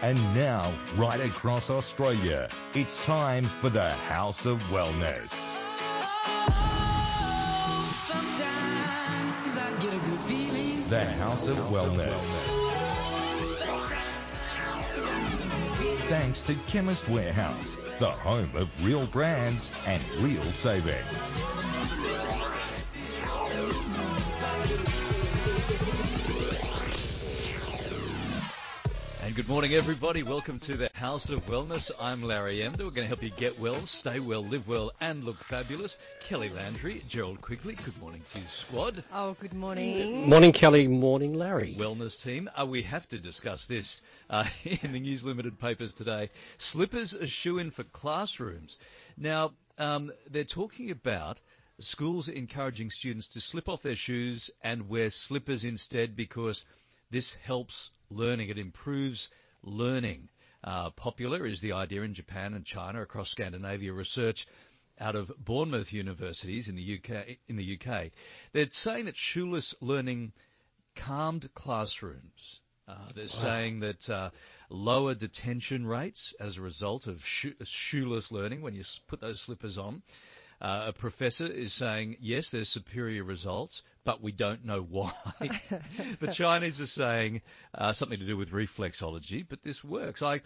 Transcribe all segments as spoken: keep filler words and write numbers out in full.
And now, right across Australia, it's time for the House of Wellness. The House of Wellness. Thanks to Chemist Warehouse, the home of real brands and real savings. And good morning, everybody. Welcome to the House of Wellness. I'm Larry Emder. We're going to help you get well, stay well, live well, and look fabulous. Kelly Landry, Gerald Quigley. Good morning to you, squad. Oh, good morning. Morning, Kelly. Morning, Larry. Wellness team. Uh, we have to discuss this uh, in the News Limited papers today. Slippers a shoo-in for classrooms. Now, um, they're talking about schools encouraging students to slip off their shoes and wear slippers instead because this helps learning. It improves learning. Uh, popular is the idea in Japan and China, across Scandinavia. Research out of Bournemouth universities in the U K. In the U K, they're saying that shoeless learning calmed classrooms. Uh, they're wow. saying that uh, lower detention rates as a result of sho- shoeless learning when you put those slippers on. Uh, a professor is saying, yes, there's superior results, but we don't know why. The Chinese are saying uh, something to do with reflexology, but this works. I,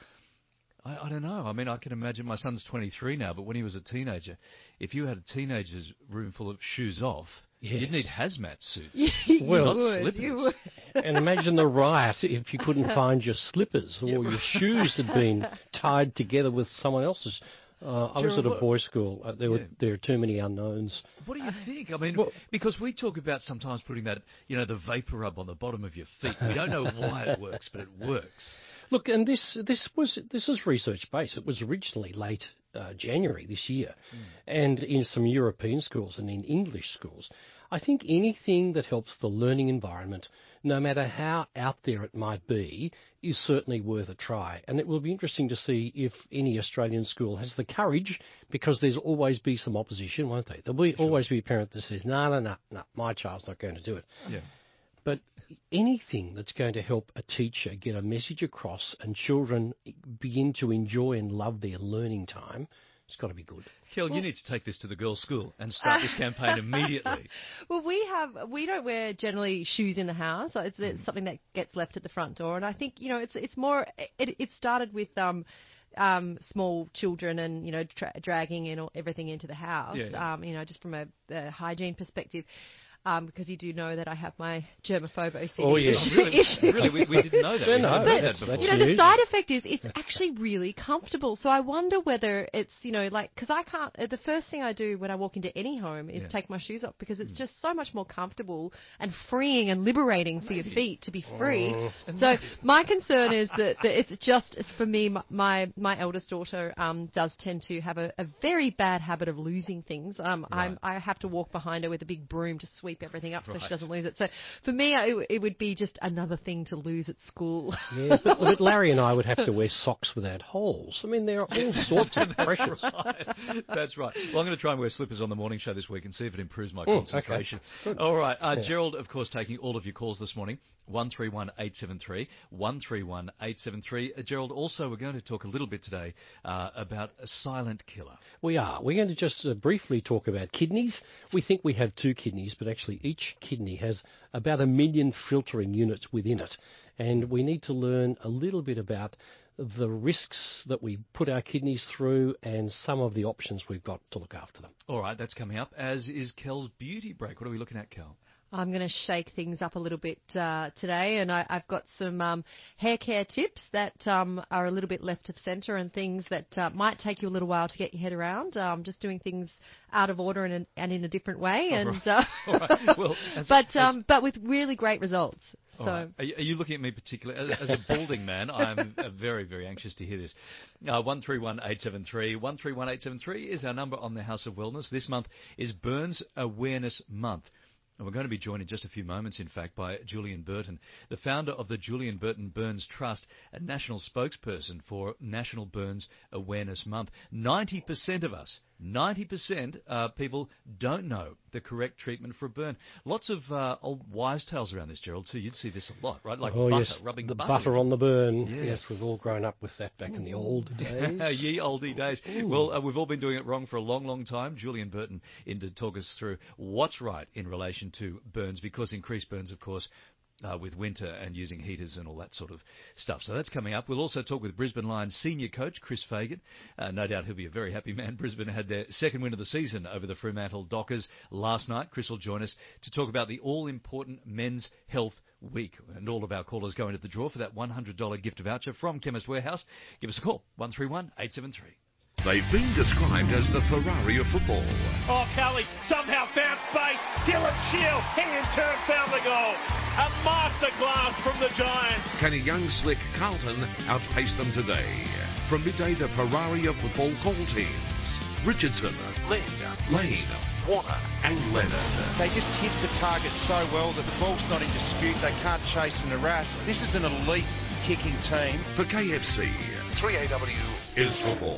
I, I don't know. I mean, I can imagine my son's twenty-three now, but when he was a teenager, if you had a teenager's room full of shoes off, yes. you'd need hazmat suits. you well, not would, slippers. You would. And imagine the riot if you couldn't find your slippers or your shoes had been tied together with someone else's. Uh, I was at a boys' school. Uh, there, yeah. were, there are too many unknowns. What do you think? I mean, well, because we talk about sometimes putting that, you know, the vapor rub on the bottom of your feet. We don't know why it works, but it works. Look, and this this was this is research based. It was originally late uh, January this year, mm. and in some European schools and in English schools. I think anything that helps the learning environment, no matter how out there it might be, is certainly worth a try. And it will be interesting to see if any Australian school has the courage, because there's always be some opposition, won't they? There'll be, sure. always be a parent that says, no, no, no, no, my child's not going to do it. Yeah. But anything that's going to help a teacher get a message across and children begin to enjoy and love their learning time, it's got to be good. Kel, well, you need to take this to the girls' school and start this campaign immediately. Well, we have we don't wear generally shoes in the house. It's, it's mm. something that gets left at the front door, and I think you know it's it's more. It, it started with um, um, small children and you know tra- dragging in everything into the house. Yeah, yeah. Um, you know, just from a, a hygiene perspective. Um, because you do know that I have my germaphobe O C D oh, yes. issue. really, really we, we didn't know that. Yeah, we no, but, that's, that's you know, the side effect is it's actually really comfortable. So I wonder whether it's, you know, like, because I can't, uh, the first thing I do when I walk into any home is yeah. take my shoes off, because it's mm. just so much more comfortable and freeing and liberating for Maybe. your feet to be free. Oh. So my concern is that, that it's just, it's for me, my my eldest daughter um, does tend to have a, a very bad habit of losing things. Um, right. I'm, I have to walk behind her with a big broom to sweep everything up right. so she doesn't lose it. So for me, it, it would be just another thing to lose at school. Yeah, but, but Larry and I would have to wear socks without holes. I mean, there are all sorts of pressures. Right. That's right. Well, I'm going to try and wear slippers on the morning show this week and see if it improves my mm, concentration. Okay. All right. Uh, yeah. Gerald, of course, taking all of your calls this morning. one three one eight seven three, one three one eight seven three. Uh, Gerald, also, we're going to talk a little bit today uh, about a silent killer. We are. We're going to just uh, briefly talk about kidneys. We think we have two kidneys, but actually each kidney has about a million filtering units within it. And we need to learn a little bit about the risks that we put our kidneys through and some of the options we've got to look after them. All right, that's coming up, as is Kel's beauty break. What are we looking at, Kel? I'm going to shake things up a little bit uh, today, and I, I've got some um, hair care tips that um, are a little bit left of centre and things that uh, might take you a little while to get your head around. Um, just doing things out of order and, and in a different way, oh, and right. uh, All right. well, as, but as, um, but with really great results. So, right. are, you, are you looking at me particularly as, as a balding man? I'm uh, very very anxious to hear this. Uh, one three one eight seven three, one three one eight seven three is our number on the House of Wellness. This month is Burns Awareness Month. And we're going to be joined in just a few moments, in fact, by Julian Burton, the founder of the Julian Burton Burns Trust, a national spokesperson for National Burns Awareness Month. ninety percent of us ninety percent uh, people don't know the correct treatment for a burn. Lots of uh, old wives' tales around this, Gerald, too. You'd see this a lot, right? Like oh, butter, yes, rubbing the butter. butter on the burn. Yes. yes, we've all grown up with that back in the old days. Ye oldie days. Ooh. Well, uh, we've all been doing it wrong for a long, long time. Julian Burton in to talk us through what's right in relation to burns, because increased burns, of course, Uh, with winter and using heaters and all that sort of stuff. So that's coming up. We'll also talk with Brisbane Lions senior coach Chris Fagan. Uh, no doubt he'll be a very happy man. Brisbane had their second win of the season over the Fremantle Dockers last night. Chris will join us to talk about the all-important Men's Health Week. And all of our callers go into the draw for that one hundred dollars gift voucher from Chemist Warehouse. Give us a call, one three one, eight seven three. They've been described as the Ferrari of football. Oh, Kelly somehow found space. Dylan Shield, he in turn found the goal. A masterclass from the Giants. Can a young, slick Carlton outpace them today? From midday, the Ferrari of football call teams. Richardson, Lynn, Lane, Warner and Leonard. They just hit the target so well that the ball's not in dispute. They can't chase and harass. This is an elite kicking team. For K F C, three A W is football.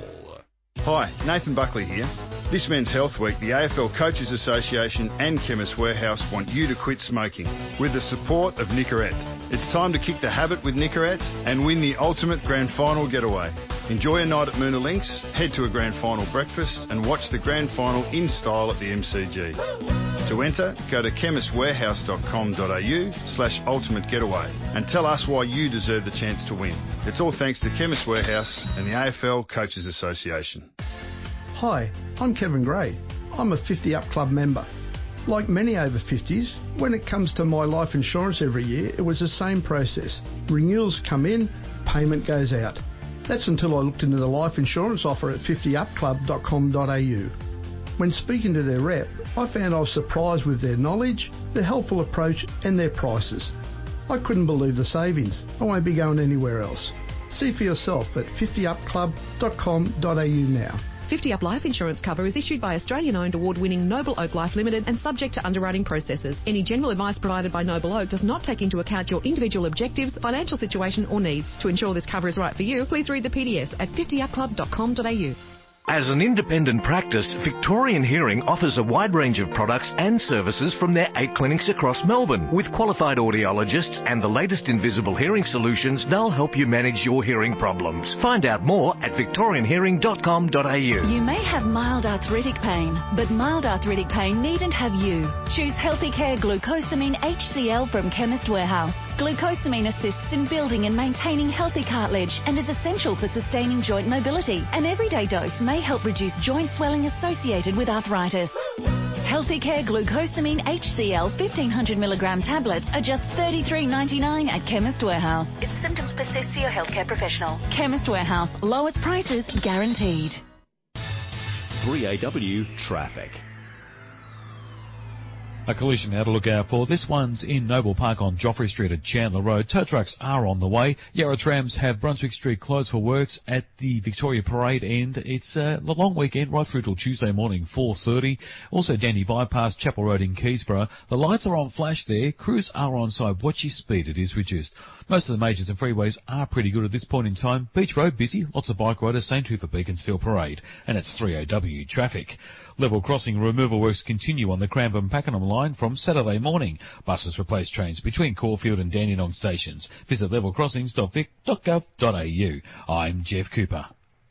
Hi, Nathan Buckley here. This Men's Health Week, the A F L Coaches Association and Chemist Warehouse want you to quit smoking with the support of Nicorette. It's time to kick the habit with Nicorette and win the ultimate grand final getaway. Enjoy a night at Moona Links, head to a grand final breakfast and watch the grand final in style at the M C G. To enter, go to chemist warehouse dot com dot a u slash ultimate getaway and tell us why you deserve the chance to win. It's all thanks to Chemist Warehouse and the A F L Coaches Association. Hi, I'm Kevin Gray. I'm a fifty Up Club member. Like many over fifties, when it comes to my life insurance every year, it was the same process. Renewals come in, payment goes out. That's until I looked into the life insurance offer at fifty up club dot com dot a u. When speaking to their rep, I found I was surprised with their knowledge, their helpful approach and their prices. I couldn't believe the savings. I won't be going anywhere else. See for yourself at fifty up club dot com dot a u now. fifty Up Life Insurance cover is issued by Australian-owned award-winning Noble Oak Life Limited and subject to underwriting processes. Any general advice provided by Noble Oak does not take into account your individual objectives, financial situation or needs. To ensure this cover is right for you, please read the P D S at fifty up club dot com dot a u. As an independent practice, Victorian Hearing offers a wide range of products and services from their eight clinics across Melbourne. With qualified audiologists and the latest in visible hearing solutions, they'll help you manage your hearing problems. Find out more at victorian hearing dot com dot a u. You may have mild arthritic pain, but mild arthritic pain needn't have you. Choose Healthy Care Glucosamine H C L from Chemist Warehouse. Glucosamine assists in building and maintaining healthy cartilage and is essential for sustaining joint mobility. An everyday dose may help reduce joint swelling associated with arthritis. Healthy Care Glucosamine H C L fifteen hundred milligram tablets are just thirty-three ninety-nine at Chemist Warehouse. If symptoms persist, see your healthcare professional. Chemist Warehouse, lowest prices guaranteed. three A W Traffic. A collision now to look out for. This one's in Noble Park on Joffrey Street at Chandler Road. Tow trucks are on the way. Yarra Trams have Brunswick Street closed for works at the Victoria Parade end. It's a long weekend right through till Tuesday morning, four thirty. Also Dandy Bypass, Chapel Road in Keysborough. The lights are on flash there. Crews are on side. Watch your speed. It is reduced. Most of the majors and freeways are pretty good at this point in time. Beach Road busy. Lots of bike riders. Same too for Beaconsfield Parade. And it's three A W Traffic. Level crossing removal works continue on the Cranbourne-Pakenham line from Saturday morning. Buses replace trains between Caulfield and Dandenong stations. Visit level crossings dot vic dot gov dot a u. I'm Jeff Cooper.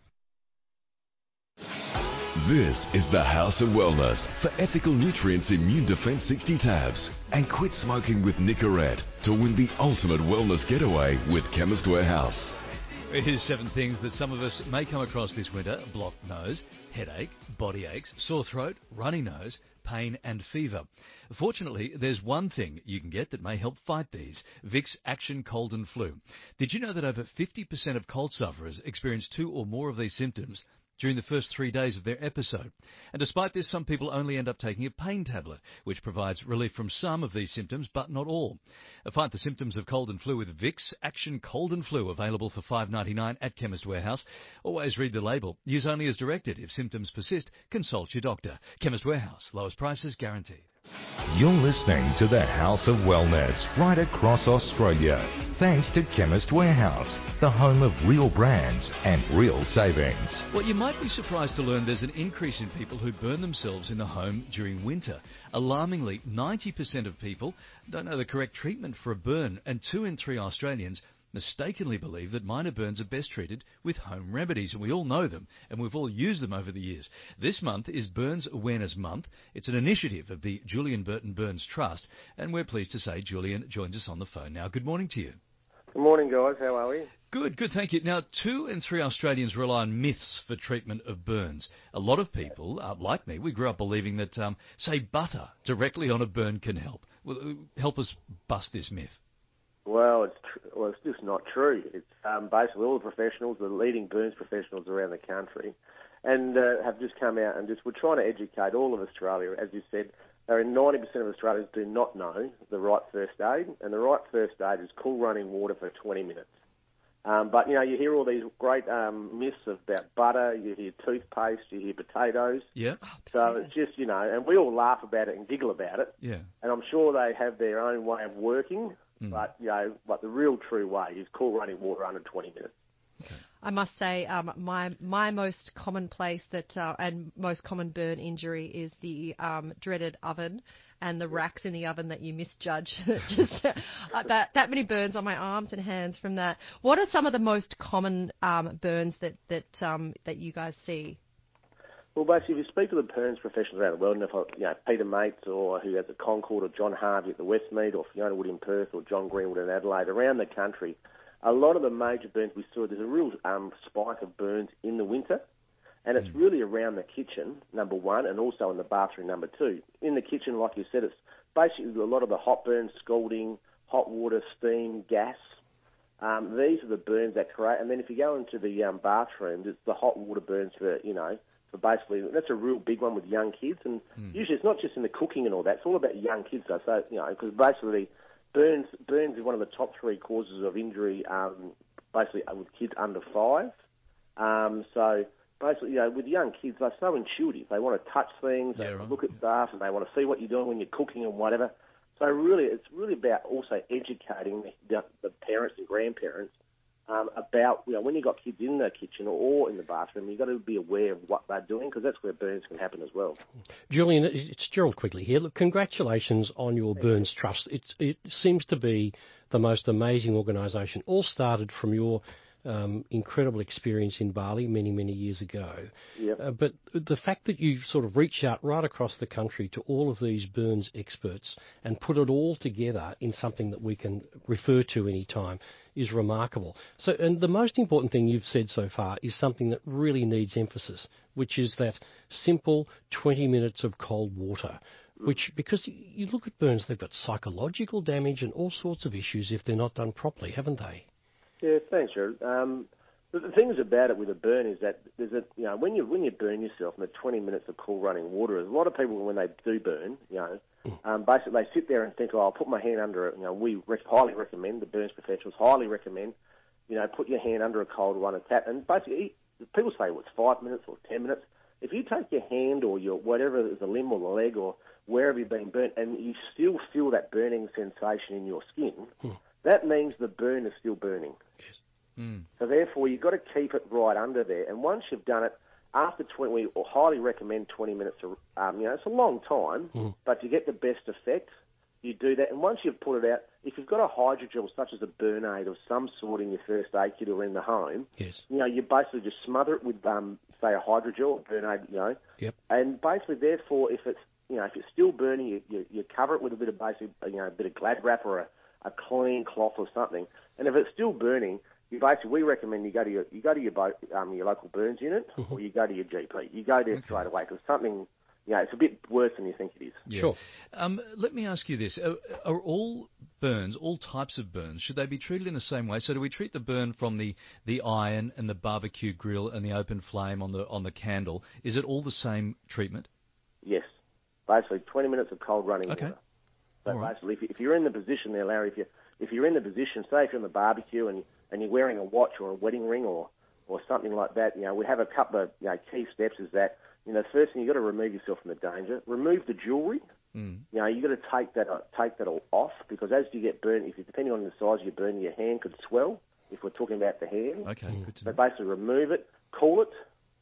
This is the House of Wellness for Ethical Nutrients Immune Defense sixty tabs. And quit smoking with Nicorette to win the ultimate wellness getaway with Chemist Warehouse. Here's seven things that some of us may come across this winter: blocked nose, headache, body aches, sore throat, runny nose, pain and fever. Fortunately, there's one thing you can get that may help fight these: Vicks Action Cold and Flu. Did you know that over fifty percent of cold sufferers experience two or more of these symptoms during the first three days of their episode? And despite this, some people only end up taking a pain tablet, which provides relief from some of these symptoms, but not all. Fight the symptoms of cold and flu with Vicks Action Cold and Flu, available for five dollars ninety-nine at Chemist Warehouse. Always read the label. Use only as directed. If symptoms persist, consult your doctor. Chemist Warehouse. Lowest prices guaranteed. You're listening to the House of Wellness right across Australia. Thanks to Chemist Warehouse, the home of real brands and real savings. Well, you might be surprised to learn there's an increase in people who burn themselves in the home during winter. Alarmingly, ninety percent of people don't know the correct treatment for a burn, and two in three Australians mistakenly believe that minor burns are best treated with home remedies, and we all know them, and we've all used them over the years. This month is Burns Awareness Month. It's an initiative of the Julian Burton Burns Trust, and we're pleased to say Julian joins us on the phone now. Good morning to you. Good morning, guys. How are we? Good, good, thank you. Now, two in three Australians rely on myths for treatment of burns. A lot of people, uh, like me, we grew up believing that, um, say, butter directly on a burn can help. Well, help us bust this myth. Well, it's tr- well, it's just not true. It's um, basically all the professionals, the leading burns professionals around the country, and uh, have just come out and just we're trying to educate all of Australia. As you said, there are ninety percent of Australians do not know the right first aid, and the right first aid is cool running water for twenty minutes. Um, but, you know, you hear all these great um, myths about butter, you hear toothpaste, you hear potatoes. Yeah. So it's just, you know, and we all laugh about it and giggle about it. Yeah. And I'm sure they have their own way of working, mm. but, you know, but the real true way is cool running water under twenty minutes. Okay. I must say, um, my my most commonplace that uh, and most common burn injury is the um, dreaded oven and the racks in the oven that you misjudge. Just uh, that that many burns on my arms and hands from that. What are some of the most common um, burns that that um, that you guys see? Well, basically, if you speak to the burns professionals around the world, and if you know Peter Mates or who has at Concord or John Harvey at the Westmead or Fiona Wood in Perth or John Greenwood in Adelaide, around the country, a lot of the major burns we saw, there's a real um, spike of burns in the winter, and it's mm. really around the kitchen, number one, and also in the bathroom, number two. In the kitchen, like you said, it's basically a lot of the hot burns, scalding, hot water, steam, gas. Um, these are the burns that create, and then if you go into the um, bathroom, it's the hot water burns for, you know, for basically, that's a real big one with young kids, and mm. usually it's not just in the cooking and all that, it's all about young kids, though, so, you know, because basically Burns, burns is one of the top three causes of injury, um, basically with kids under five. Um, so basically, you know, with young kids, they're so intuitive. They want to touch things, yeah, they right. look at stuff, and they want to see what you're doing when you're cooking and whatever. So really, it's really about also educating the, the parents and grandparents um, about, you know, when you've got kids in the kitchen or in the bathroom, you've got to be aware of what they're doing, because that's where burns can happen as well. Julian, it's Gerald Quigley here. Look, congratulations on your Thank Burns you. Trust. It, it seems to be the most amazing organisation. All started from your um, incredible experience in Bali many, many years ago. Yep. Uh, but the fact that you sort of reach out right across the country to all of these burns experts and put it all together in something that we can refer to any time is remarkable. So, and the most important thing you've said so far is something that really needs emphasis, which is that simple twenty minutes of cold water. Which, because you look at burns, they've got psychological damage and all sorts of issues if they're not done properly, haven't they? Yeah, thanks, Jared. Um, the, the things about it with a burn is that there's a, you know, when you when you burn yourself in the twenty minutes of cool running water, a lot of people when they do burn, you know, mm. um, basically they sit there and think, oh, I'll put my hand under it. You know, we rec- highly recommend, the burns professionals highly recommend, you know, put your hand under a cold one and tap. And basically, people say, well, it's five minutes or ten minutes. If you take your hand or your whatever is a limb or the leg or wherever you've been burnt, and you still feel that burning sensation in your skin, mm. that means the burn is still burning. Yes. Mm. So therefore, you've got to keep it right under there. And once you've done it, after twenty, we highly recommend twenty minutes. To, um, you know, it's a long time, mm. but to get the best effect, you do that. And once you've put it out, if you've got a hydrogel such as a burn aid of some sort in your first aid kit or in the home, yes. you know, you basically just smother it with, um, say, a hydrogel or burn aid, you know. Yep. And basically, therefore, if it's You know, if it's still burning, you, you, you cover it with a bit of basic, you know, a bit of Glad wrap or a, a clean cloth or something. And if it's still burning, you basically we recommend you go to your you go to your um your local burns unit mm-hmm. or you go to your G P. You go there okay. straight away because something, you know, it's a bit worse than you think it is. Yeah. Sure. Um, let me ask you this: are, are all burns, all types of burns, should they be treated in the same way? So do we treat the burn from the, the iron and the barbecue grill and the open flame on the on the candle? Is it all the same treatment? Yes. Basically, twenty minutes of cold running okay. water. So All right. basically, if, if you're in the position there, Larry, if you if you're in the position, say if you're on the barbecue and and you're wearing a watch or a wedding ring or or something like that, you know, we have a couple of you know key steps. Is that you know, first thing you've got to remove yourself from the danger. Remove the jewellery. Mm. You know, you've got to take that take that all off, because as you get burnt, if you, depending on the size of your burn, your hand could swell, if we're talking about the hand. Okay, mm. good to know. So basically remove it, cool it,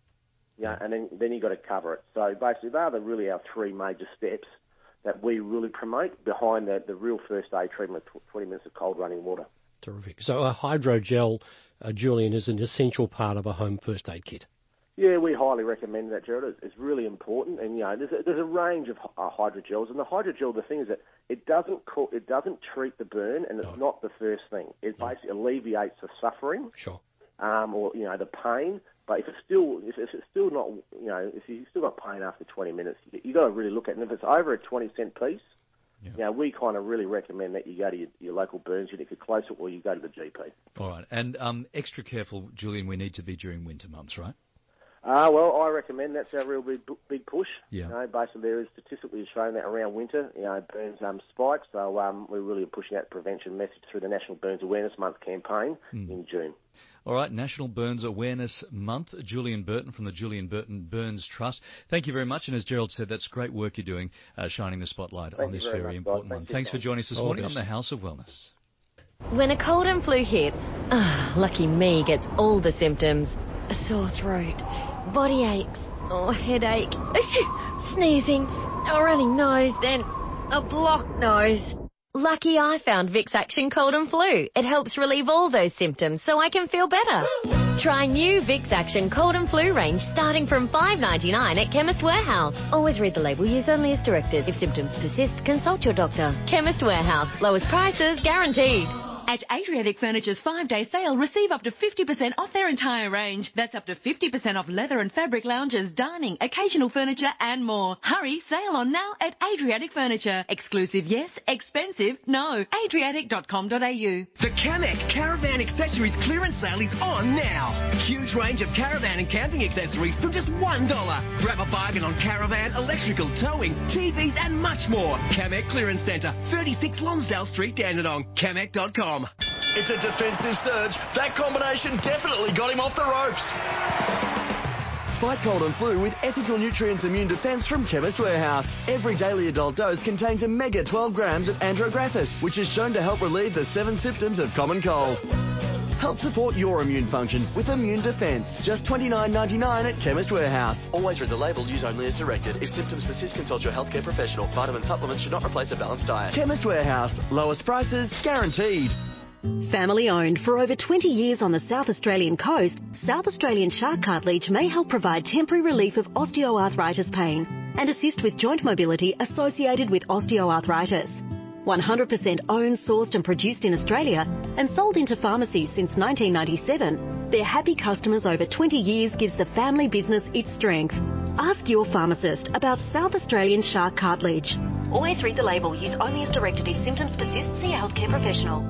you know, and then, then you've got to cover it. So basically they are the, really our three major steps that we really promote behind the, the real first aid treatment of twenty minutes of cold running water. Terrific. So a hydrogel, uh, Julian, is an essential part of a home first aid kit. Yeah, we highly recommend that, Gerald. It's really important, and you know, there's a, there's a range of uh, hydrogels, and the hydrogel, the thing is that it doesn't co- it doesn't treat the burn, and it's no. not the first thing. It no. basically alleviates the suffering, sure, um, or you know, the pain. But if it's still if it's still not, you know, if you've still got pain after twenty minutes, you you got to really look at it. And if it's over a twenty cent piece, yeah. you know, we kind of really recommend that you go to your, your local burns unit if you're closer, or you go to the G P. All right, and um, extra careful, Julian. We need to be during winter months, right? Uh, well, I recommend that's our real big, big push. Yeah. You know, basically, there is statistically shown that around winter, you know, burns um, spike. So um, we're really pushing that prevention message through the National Burns Awareness Month campaign mm. in June. All right, National Burns Awareness Month. Julian Burton from the Julian Burton Burns Trust. Thank you very much. And as Gerald said, that's great work you're doing, uh, shining the spotlight Thank on this very, very much, important guys. one. Thanks Thanks for joining us this All morning best. on the House of Wellness. When a cold and flu hit, ah, lucky me gets all the symptoms. A sore throat, body aches, or headache, sneezing, a runny nose, and a blocked nose. Lucky I found Vicks Action Cold and Flu. It helps relieve all those symptoms so I can feel better. Try new Vicks Action Cold and Flu range starting from five dollars ninety-nine at Chemist Warehouse. Always read the label. Use only as directed. If symptoms persist, consult your doctor. Chemist Warehouse. Lowest prices guaranteed. At Adriatic Furniture's five-day sale, receive up to fifty percent off their entire range. That's up to fifty percent off leather and fabric lounges, dining, occasional furniture and more. Hurry, sale on now at Adriatic Furniture. Exclusive yes, expensive no. Adriatic dot com dot a u. The Kamek Caravan Accessories clearance sale is on now. Huge range of caravan and camping accessories from just one dollar. Grab a bargain on caravan, electrical, towing, T Vs and much more. Kamek Clearance Centre, thirty-six Lonsdale Street, Dandenong. Kamek dot com. It's a defensive surge. That combination definitely got him off the ropes. Fight cold and flu with Ethical Nutrients Immune Defense from Chemist Warehouse. Every daily adult dose contains a mega twelve grams of Andrographis, which is shown to help relieve the seven symptoms of common cold. Help support your immune function with Immune Defense. Just twenty-nine ninety-nine at Chemist Warehouse. Always read the label. Use only as directed. If symptoms persist, consult your healthcare professional. Vitamin supplements should not replace a balanced diet. Chemist Warehouse. Lowest prices guaranteed. Family owned for over twenty years on the South Australian coast, South Australian Shark Cartilage may help provide temporary relief of osteoarthritis pain and assist with joint mobility associated with osteoarthritis. one hundred percent owned, sourced and produced in Australia and sold into pharmacies since nineteen ninety-seven, their happy customers over twenty years gives the family business its strength. Ask your pharmacist about South Australian Shark Cartilage. Always read the label. Use only as directed. If symptoms persist, see a healthcare professional.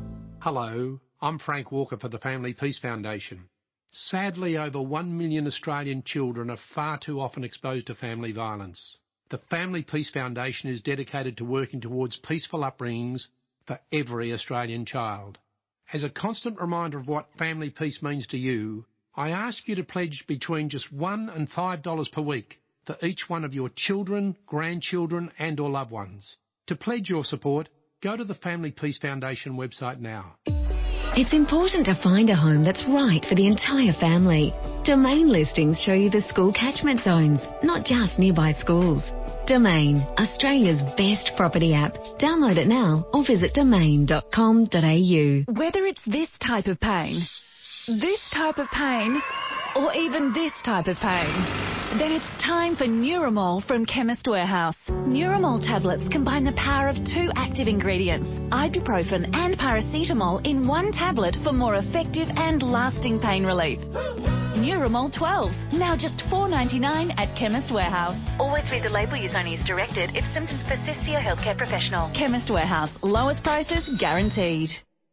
Hello, I'm Frank Walker for the Family Peace Foundation. Sadly, over one million Australian children are far too often exposed to family violence. The Family Peace Foundation is dedicated to working towards peaceful upbringings for every Australian child. As a constant reminder of what family peace means to you, I ask you to pledge between just one and five dollars per week for each one of your children, grandchildren and or loved ones. To pledge your support, go to the Family Peace Foundation website now. It's important to find a home that's right for the entire family. Domain listings show you the school catchment zones, not just nearby schools. Domain, Australia's best property app. Download it now or visit domain dot com dot a u. Whether it's this type of pain, this type of pain, or even this type of pain, then it's time for Neuramol from Chemist Warehouse. Neuramol tablets combine the power of two active ingredients, ibuprofen and paracetamol, in one tablet for more effective and lasting pain relief. Neuramol twelves, now just four dollars ninety-nine at Chemist Warehouse. Always read the label. Use only as directed. If symptoms persist, see a healthcare professional. Chemist Warehouse, lowest prices guaranteed.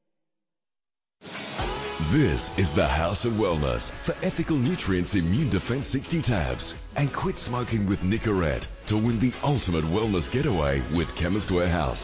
This is the House of Wellness for Ethical Nutrients Immune Defense sixty tabs. And quit smoking with Nicorette to win the ultimate wellness getaway with Chemist Warehouse.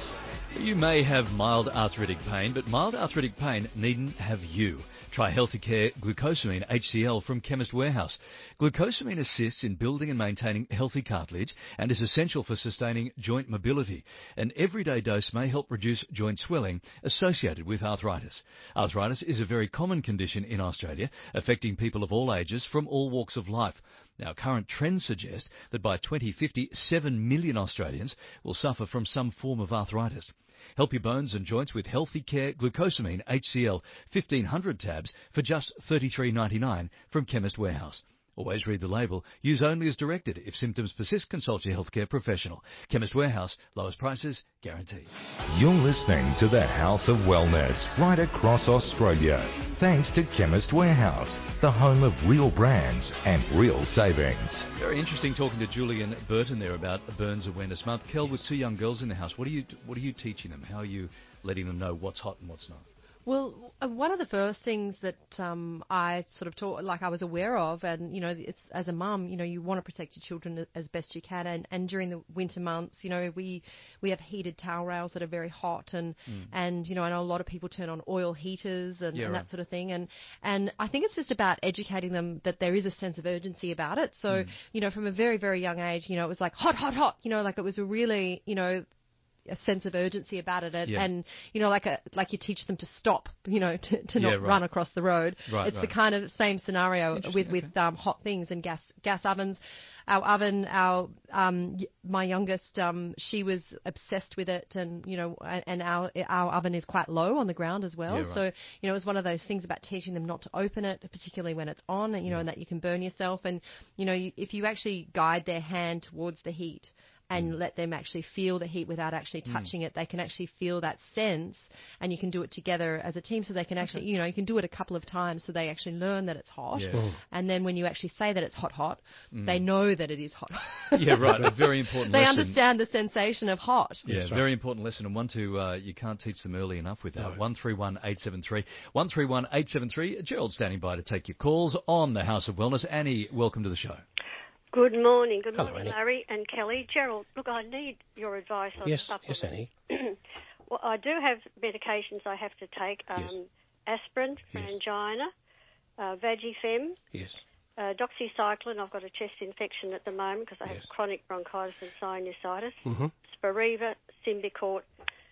You may have mild arthritic pain, but mild arthritic pain needn't have you. Try Healthy Care Glucosamine H C L from Chemist Warehouse. Glucosamine assists in building and maintaining healthy cartilage and is essential for sustaining joint mobility. An everyday dose may help reduce joint swelling associated with arthritis. Arthritis is a very common condition in Australia, affecting people of all ages from all walks of life. Now, current trends suggest that by twenty fifty, seven million Australians will suffer from some form of arthritis. Help your bones and joints with Healthy Care Glucosamine H C L fifteen hundred tabs for just thirty-three dollars ninety-nine from Chemist Warehouse. Always read the label. Use only as directed. If symptoms persist, consult your healthcare professional. Chemist Warehouse. Lowest prices guaranteed. You're listening to the House of Wellness right across Australia. Thanks to Chemist Warehouse, the home of real brands and real savings. Very interesting talking to Julian Burton there about Burns Awareness Month. Kel, with two young girls in the house, what are you what are you teaching them? How are you letting them know what's hot and what's not? Well, uh, one of the first things that um, I sort of taught, like I was aware of, and you know, it's as a mum, you know, you want to protect your children as best you can, and, and during the winter months, you know, we we have heated towel rails that are very hot, and mm. and you know, I know a lot of people turn on oil heaters and, yeah, and right. that sort of thing, and and I think it's just about educating them that there is a sense of urgency about it. So mm. you know, from a very very young age, you know, it was like hot, hot, hot, you know, like it was a really, you know, a sense of urgency about it, and, yeah. and you know, like a like you teach them to stop, you know, to, to not yeah, right. run across the road. Right, it's right. the kind of same scenario with okay. with um, hot things and gas gas ovens. Our oven, our um, my youngest, um, she was obsessed with it, and you know, and our our oven is quite low on the ground as well. Yeah, right. So you know, it was one of those things about teaching them not to open it, particularly when it's on, you know, yeah. and that you can burn yourself. And you know, you, if you actually guide their hand towards the heat and mm. let them actually feel the heat without actually touching mm. it, they can actually feel that sense, and you can do it together as a team, so they can actually, okay. you know, you can do it a couple of times so they actually learn that it's hot. Yeah. Mm. And then when you actually say that it's hot, hot, mm. they know that it is hot. Yeah, right, a very important they lesson. They understand the sensation of hot. Yeah, right. Very important lesson, and one to, uh, you can't teach them early enough with that. No. one three one eight seven three. one three one eight seven three. Gerald standing by to take your calls on the House of Wellness. Annie, welcome to the show. Good morning. Good Hello, morning, Annie. Larry and Kelly. Gerald, look, I need your advice on yes, supplements. Yes, Annie. Well, I do have medications I have to take. Um, yes. Aspirin for yes. angina, uh, Vagifem. Yes. Uh, doxycycline. I've got a chest infection at the moment because I yes. have chronic bronchitis and sinusitis. Mm-hmm. Spiriva, Symbicort,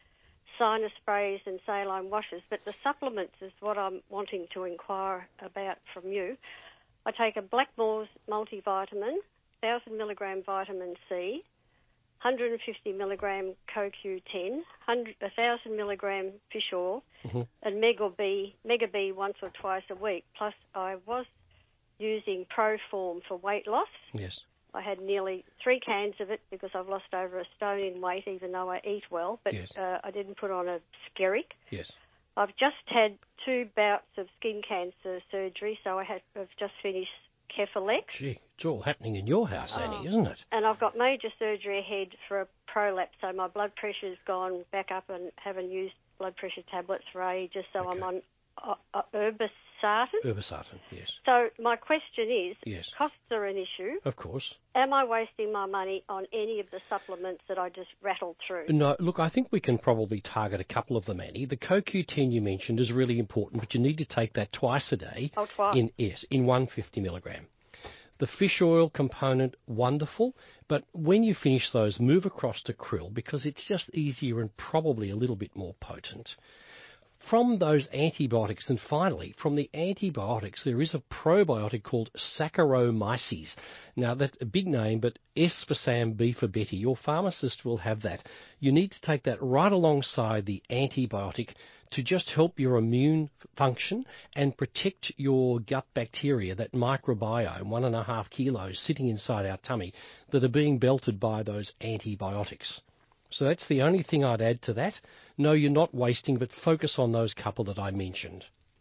sinus sprays and saline washes. But the supplements is what I'm wanting to inquire about from you. I take a Blackmores multivitamin, one thousand milligram vitamin C, one hundred fifty milligram C O Q ten, one thousand milligram fish oil, mm-hmm. and Mega B, Mega B once or twice a week. Plus, I was using Proform for weight loss. Yes. I had nearly three cans of it because I've lost over a stone in weight, even though I eat well. But yes. uh, I didn't put on a Skerrick. Yes. I've just had two bouts of skin cancer surgery, so I have I've just finished Kefalex. Gee, it's all happening in your house, oh. Annie, isn't it? And I've got major surgery ahead for a prolapse, so my blood pressure's gone back up and haven't used blood pressure tablets for ages, so okay. I'm on uh, uh, Irbesartan. Irbesartan, yes. So my question is, yes. costs are an issue. Of course. Am I wasting my money on any of the supplements that I just rattled through? No, look, I think we can probably target a couple of them, Annie. The C O Q ten you mentioned is really important, but you need to take that twice a day. Oh, twice? In, yes, in one hundred fifty milligram. The fish oil component, wonderful, but when you finish those, move across to krill because it's just easier and probably a little bit more potent. From those antibiotics, and finally, from the antibiotics, there is a probiotic called Saccharomyces. Now, that's a big name, but S for Sam, B for Betty. Your pharmacist will have that. You need to take that right alongside the antibiotic to just help your immune function and protect your gut bacteria, that microbiome, one and a half kilos sitting inside our tummy, that are being belted by those antibiotics. So that's the only thing I'd add to that. No, you're not wasting, but focus on those couple that I mentioned.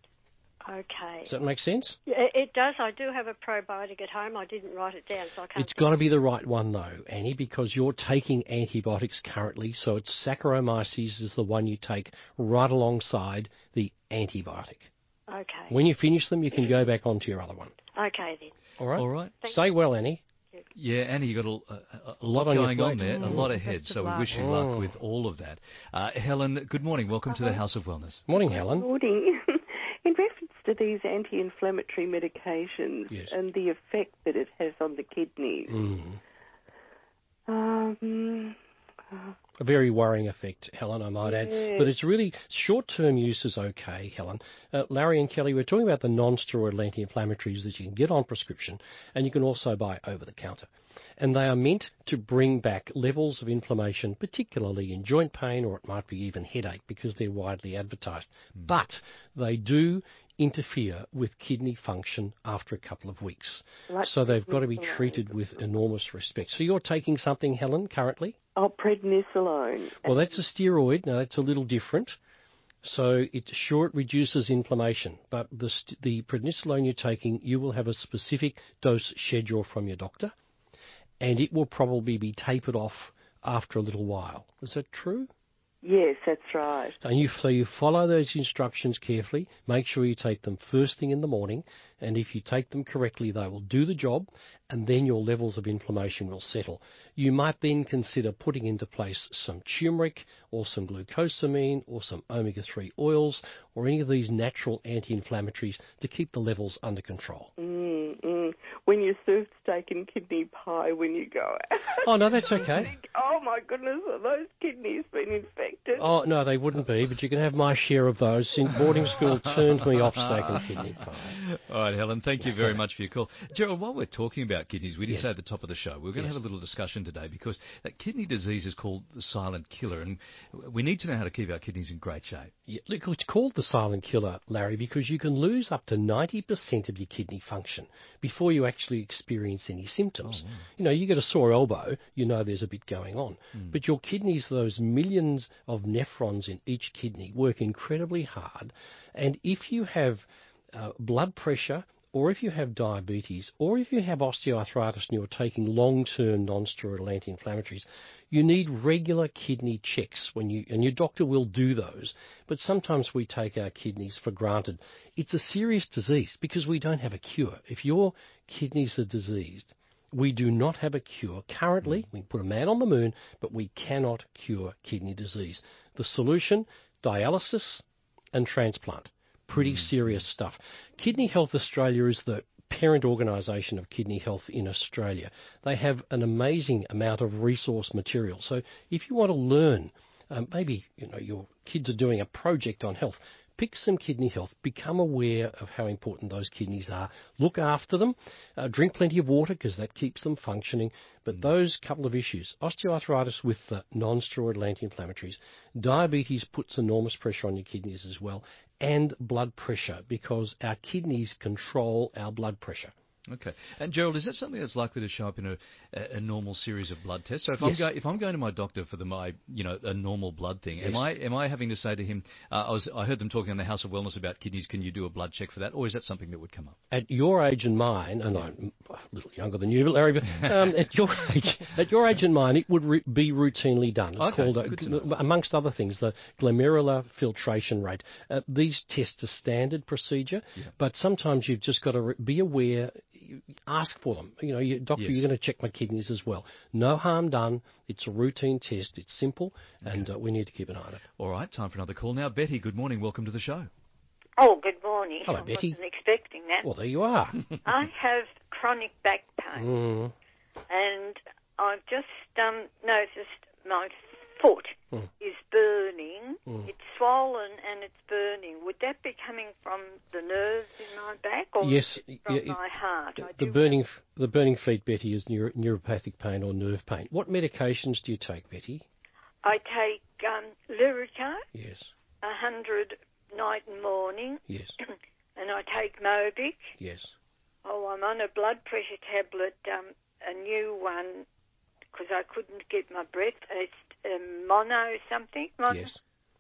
Okay. Does that make sense? Yeah, it does. I do have a probiotic at home. I didn't write it down, so I can't... It's got to be the right one, though, Annie, because you're taking antibiotics currently, so it's Saccharomyces is the one you take right alongside the antibiotic. Okay. When you finish them, you can go back on to your other one. Okay, then. All right? All right. Thank Stay you. well, Annie. Yeah, Annie, you've got a, a, a, A lot lot on your going on plate. there, a Mm, lot best ahead. of So we luck. wish you Oh. luck with all of that. Uh, Helen, good morning. Welcome to the House of Wellness. Morning, Helen. Morning. In reference to these anti-inflammatory medications Yes. and the effect that it has on the kidneys, Mm. um, A very worrying effect, Helen, I might add. Yeah. But it's really, short-term use is okay, Helen. Uh, Larry and Kelly, we're talking about the non-steroidal anti-inflammatories that you can get on prescription and you can also buy over-the-counter. And they are meant to bring back levels of inflammation, particularly in joint pain, or it might be even headache, because they're widely advertised. Mm. But they do interfere with kidney function after a couple of weeks. Like so they've got to be prednisolone. treated with enormous respect. So you're taking something, Helen, currently? Oh, prednisolone. Well, that's a steroid. Now, that's a little different. So it sure it reduces inflammation, but the st- the prednisolone you're taking, you will have a specific dose schedule from your doctor, and it will probably be tapered off after a little while. Is that true? Yes, that's right. And you, so you follow those instructions carefully. Make sure you take them first thing in the morning, and if you take them correctly, they will do the job, and then your levels of inflammation will settle. You might then consider putting into place some turmeric or some glucosamine or some omega three oils or any of these natural anti-inflammatories to keep the levels under control. Mm, mm. When you serve steak and kidney pie when you go out. Oh, no, that's you okay. think, oh, my goodness, are those kidneys been infected? Oh, no, they wouldn't be, but you can have my share of those since boarding school turned me off steak and kidney pie. All right, Helen, thank you very much for your call. Gerald, while we're talking about kidneys, we did Yes. say at the top of the show, we're going Yes. to have a little discussion today because that kidney disease is called the silent killer, and we need to know how to keep our kidneys in great shape. Yeah, look, it's called the silent killer, Larry, because you can lose up to ninety percent of your kidney function before you actually experience any symptoms. Oh, wow. You know, you get a sore elbow, you know there's a bit going on. Mm. But your kidneys, those millions of nephrons in each kidney, work incredibly hard. And if you have uh, blood pressure, or if you have diabetes, or if you have osteoarthritis and you're taking long-term non-steroidal anti-inflammatories, you need regular kidney checks when you, and your doctor will do those. But sometimes we take our kidneys for granted. It's a serious disease because we don't have a cure. If your kidneys are diseased, we do not have a cure. Currently, we can put a man on the moon, but we cannot cure kidney disease. The solution, dialysis and transplant. Pretty serious stuff. Kidney Health Australia is the parent organisation of Kidney Health in Australia. They have an amazing amount of resource material. So if you want to learn, um, maybe you know your kids are doing a project on health, pick some kidney health, become aware of how important those kidneys are, look after them, uh, drink plenty of water because that keeps them functioning. But those couple of issues, osteoarthritis with the non-steroidal anti-inflammatories, diabetes puts enormous pressure on your kidneys as well, and blood pressure because our kidneys control our blood pressure. Okay. And Gerald, is that something that's likely to show up in a, a, a normal series of blood tests? So if Yes. I'm going, if I'm going to my doctor for the my you know a normal blood thing, Yes. am I am I having to say to him? Uh, I was I heard them talking on the House of Wellness about kidneys. Can you do a blood check for that, or is that something that would come up? At your age and mine, and I'm a little younger than you, but Larry, but um, at your age, at your age and mine, it would re- be routinely done. It's Okay, called, good to a, know. amongst other things, the glomerular filtration rate. Uh, these tests are standard procedure, Yeah. but sometimes you've just got to re- be aware. You ask for them. You know, your doctor, Yes. you're going to check my kidneys as well. No harm done. It's a routine test. It's simple, and uh, we need to keep an eye on it. All right, time for another call now. Betty, good morning. Welcome to the show. Oh, good morning. Hello, I Betty. wasn't expecting that. Well, there you are. I have chronic back pain, Mm. and I've just um, noticed my foot Mm. is burning. Mm. It's swollen and it's burning. Would that be coming from the nerves in my back or Yes, from yeah, my heart? I The do burning, f- the burning feet, Betty, is neuro- neuropathic pain or nerve pain. What medications do you take, Betty? I take um, Lyrica, Yes, a hundred night and morning, yes, and I take Mobic. yes. Oh, I'm on a blood pressure tablet, um, a new one, because I couldn't get my breath. It's um, mono something. Mono? Yes.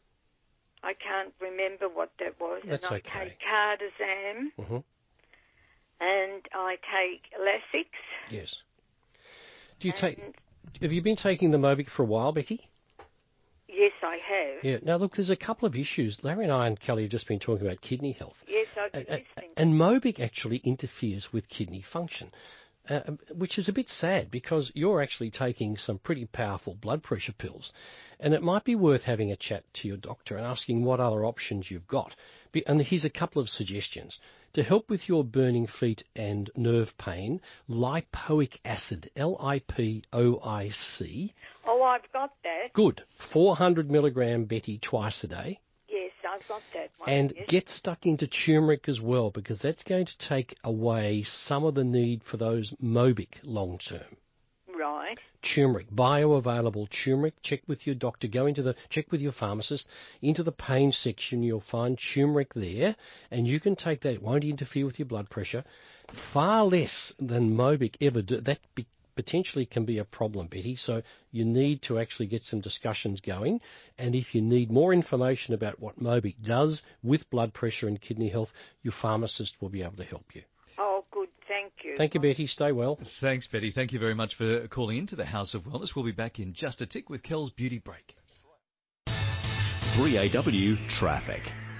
I can't remember what that was. That's and I okay. take Cardizam, hmm and I take Lasix. Yes. Do you take? Have you been taking the Mobic for a while, Betty? Yes, I have. Yeah. Now, look, there's a couple of issues. Larry and I and Kelly have just been talking about kidney health. Yes, I've been And, listening. and Mobic actually interferes with kidney function. uh, which is a bit sad because you're actually taking some pretty powerful blood pressure pills. And it might be worth having a chat to your doctor and asking what other options you've got. And here's a couple of suggestions. To help with your burning feet and nerve pain, lipoic acid, L I P O I C. Oh, I've got that. Good. four hundred milligram Betty twice a day. Yes, I've got that one. And yes. get stuck into turmeric as well, because that's going to take away some of the need for those Mobic long term. Right. Turmeric, bioavailable turmeric. Check with your doctor. Go into the check with your pharmacist. Into the pain section, you'll find turmeric there, and you can take that. It won't interfere with your blood pressure. Far less than Mobic ever do. That be, potentially can be a problem, Betty. So you need to actually get some discussions going. And if you need more information about what Mobic does with blood pressure and kidney health, your pharmacist will be able to help you. Oh, good. Thank you. Thank you, Betty. Stay well. Thanks, Betty. Thank you very much for calling into the House of Wellness. We'll be back in just a tick with Kel's Beauty Break. three A W Traffic.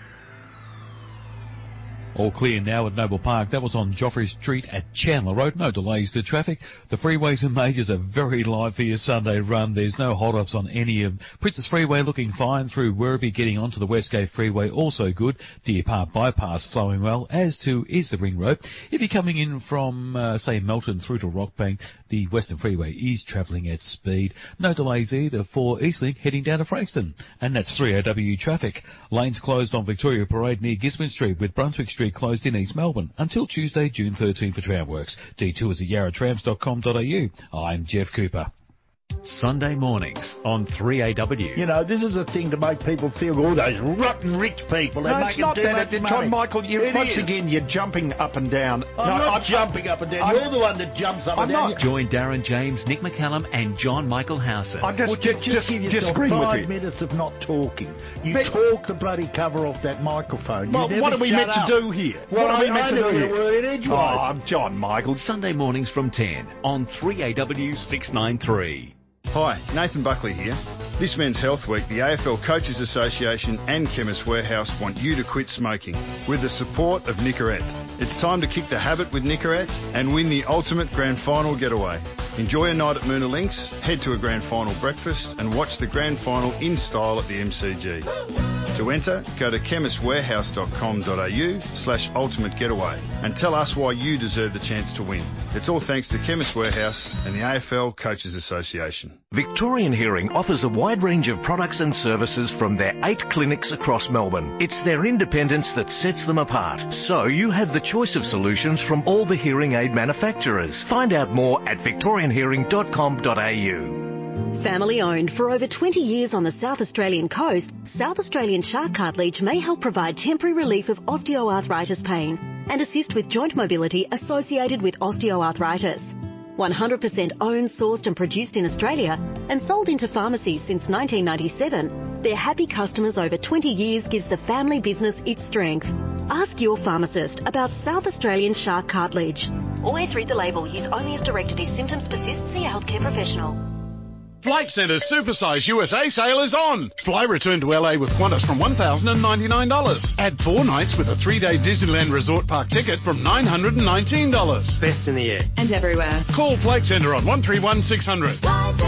All clear now at Noble Park. That was on Joffrey Street at Chandler Road. No delays to traffic. The freeways and majors are very live for your Sunday run. There's no hold-ups on any of Princess Freeway looking fine through Werribee, getting onto the Westgate Freeway also good. Deer Park Bypass flowing well, as too is the Ring Road. If you're coming in from, uh, say, Melton through to Rockbank, the Western Freeway is travelling at speed. No delays either for Eastlink heading down to Frankston. And that's three A W traffic. Lanes closed on Victoria Parade near Gisborne Street, with Brunswick Street closed in East Melbourne until Tuesday, June thirteenth for Tramworks. Detours at yarra trams dot com dot a u. I'm Jeff Cooper. Sunday mornings on three A W. You know, this is a thing to make people feel all those rotten rich people. They're no, making it's not too that. much It, money. John Michael, you, It once is. again, you're jumping up and down. I'm no, not I'm jumping up and down. I'm, You're the one that jumps up I'm and down. not. Join Darren James, Nick McCallum and John Michael Howson. I just, well, just, just, just give yourself disagreeing five with you. minutes of not talking. You But- talk the bloody cover off that microphone. Well, you what never are we shut meant up. to do here? What What are I- we meant I to never do get a here? word in edgewise. Oh, I'm John Michael. Sunday mornings from ten on three A W six ninety-three. Hi, Nathan Buckley here. This Men's Health Week, the A F L Coaches Association and Chemist Warehouse want you to quit smoking with the support of Nicorette. It's time to kick the habit with Nicorette and win the ultimate grand final getaway. Enjoy a night at Moona Links, head to a grand final breakfast and watch the grand final in style at the M C G. To enter, go to chemist warehouse dot com dot a u slash ultimate getaway and tell us why you deserve the chance to win. It's all thanks to Chemist Warehouse and the A F L Coaches Association. Victorian Hearing offers a wide range of products and services from their eight clinics across Melbourne. It's their independence that sets them apart. So you have the choice of solutions from all the hearing aid manufacturers. Find out more at victorian hearing dot com dot a u. Family owned for over twenty years on the South Australian coast, South Australian Shark Cartilage may help provide temporary relief of osteoarthritis pain and assist with joint mobility associated with osteoarthritis. one hundred percent owned, sourced and produced in Australia and sold into pharmacies since nineteen ninety-seven, their happy customers over twenty years gives the family business its strength. Ask your pharmacist about South Australian Shark Cartilage. Always read the label. Use only as directed. If symptoms persist, see a healthcare professional. Flight Centre's Supersize U S A sale is on. Fly return to L A with Qantas from one thousand ninety-nine dollars. Add four nights with a three-day Disneyland Resort Park ticket from nine hundred nineteen dollars. Best in the air. And everywhere. Call Flight Centre on one three one six hundred.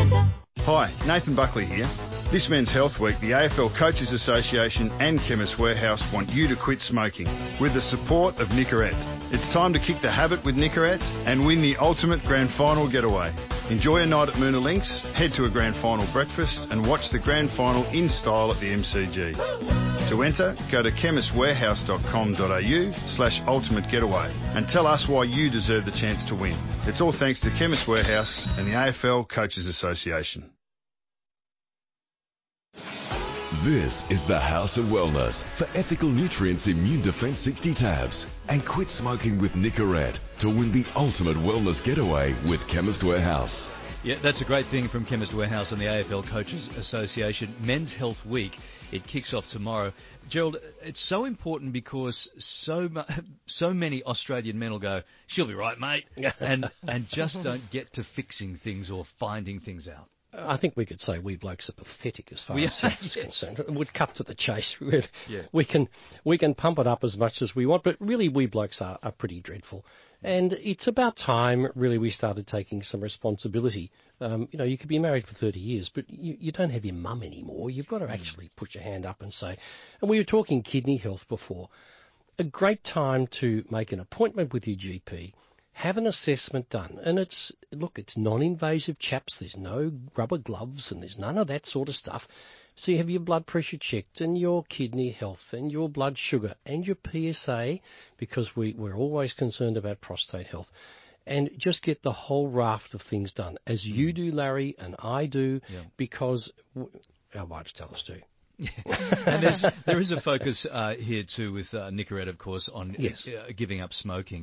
Hi, Nathan Buckley here. This Men's Health Week, the A F L Coaches Association and Chemist Warehouse want you to quit smoking with the support of Nicorette. It's time to kick the habit with Nicorette and win the ultimate grand final getaway. Enjoy a night at Moona Links, head to a grand final breakfast and watch the grand final in style at the M C G. To enter, go to chemist warehouse dot com dot a u slash ultimate getaway and tell us why you deserve the chance to win. It's all thanks to Chemist Warehouse and the A F L Coaches Association. This is the House of Wellness for Ethical Nutrients Immune Defense sixty tabs. And quit smoking with Nicorette to win the ultimate wellness getaway with Chemist Warehouse. Yeah, that's a great thing from Chemist Warehouse and the A F L Coaches Association. Men's Health Week, it kicks off tomorrow. Gerald, it's so important because so mu- so many Australian men will go, she'll be right, mate, and and just don't get to fixing things or finding things out. I think we could say we blokes are pathetic as far We as are, health is yes. concerned. We'd cut to the chase. Really. Yeah. We can we can pump it up as much as we want, but really we blokes are, are pretty dreadful. And it's about time, really, we started taking some responsibility. Um, you know, you could be married for thirty years, but you, you don't have your mum anymore. You've got to actually put your hand up and say, and we were talking kidney health before, a great time to make an appointment with your G P, have an assessment done. And it's, look, it's non-invasive, chaps. There's no rubber gloves and there's none of that sort of stuff. So you have your blood pressure checked and your kidney health and your blood sugar and your P S A, because we, we're always concerned about prostate health. And just get the whole raft of things done, as you do, Larry, and I do, Yeah. because w- our wives tell us to. And there's, there is a focus uh, here too with uh, Nicorette, of course, on Yes. uh, giving up smoking.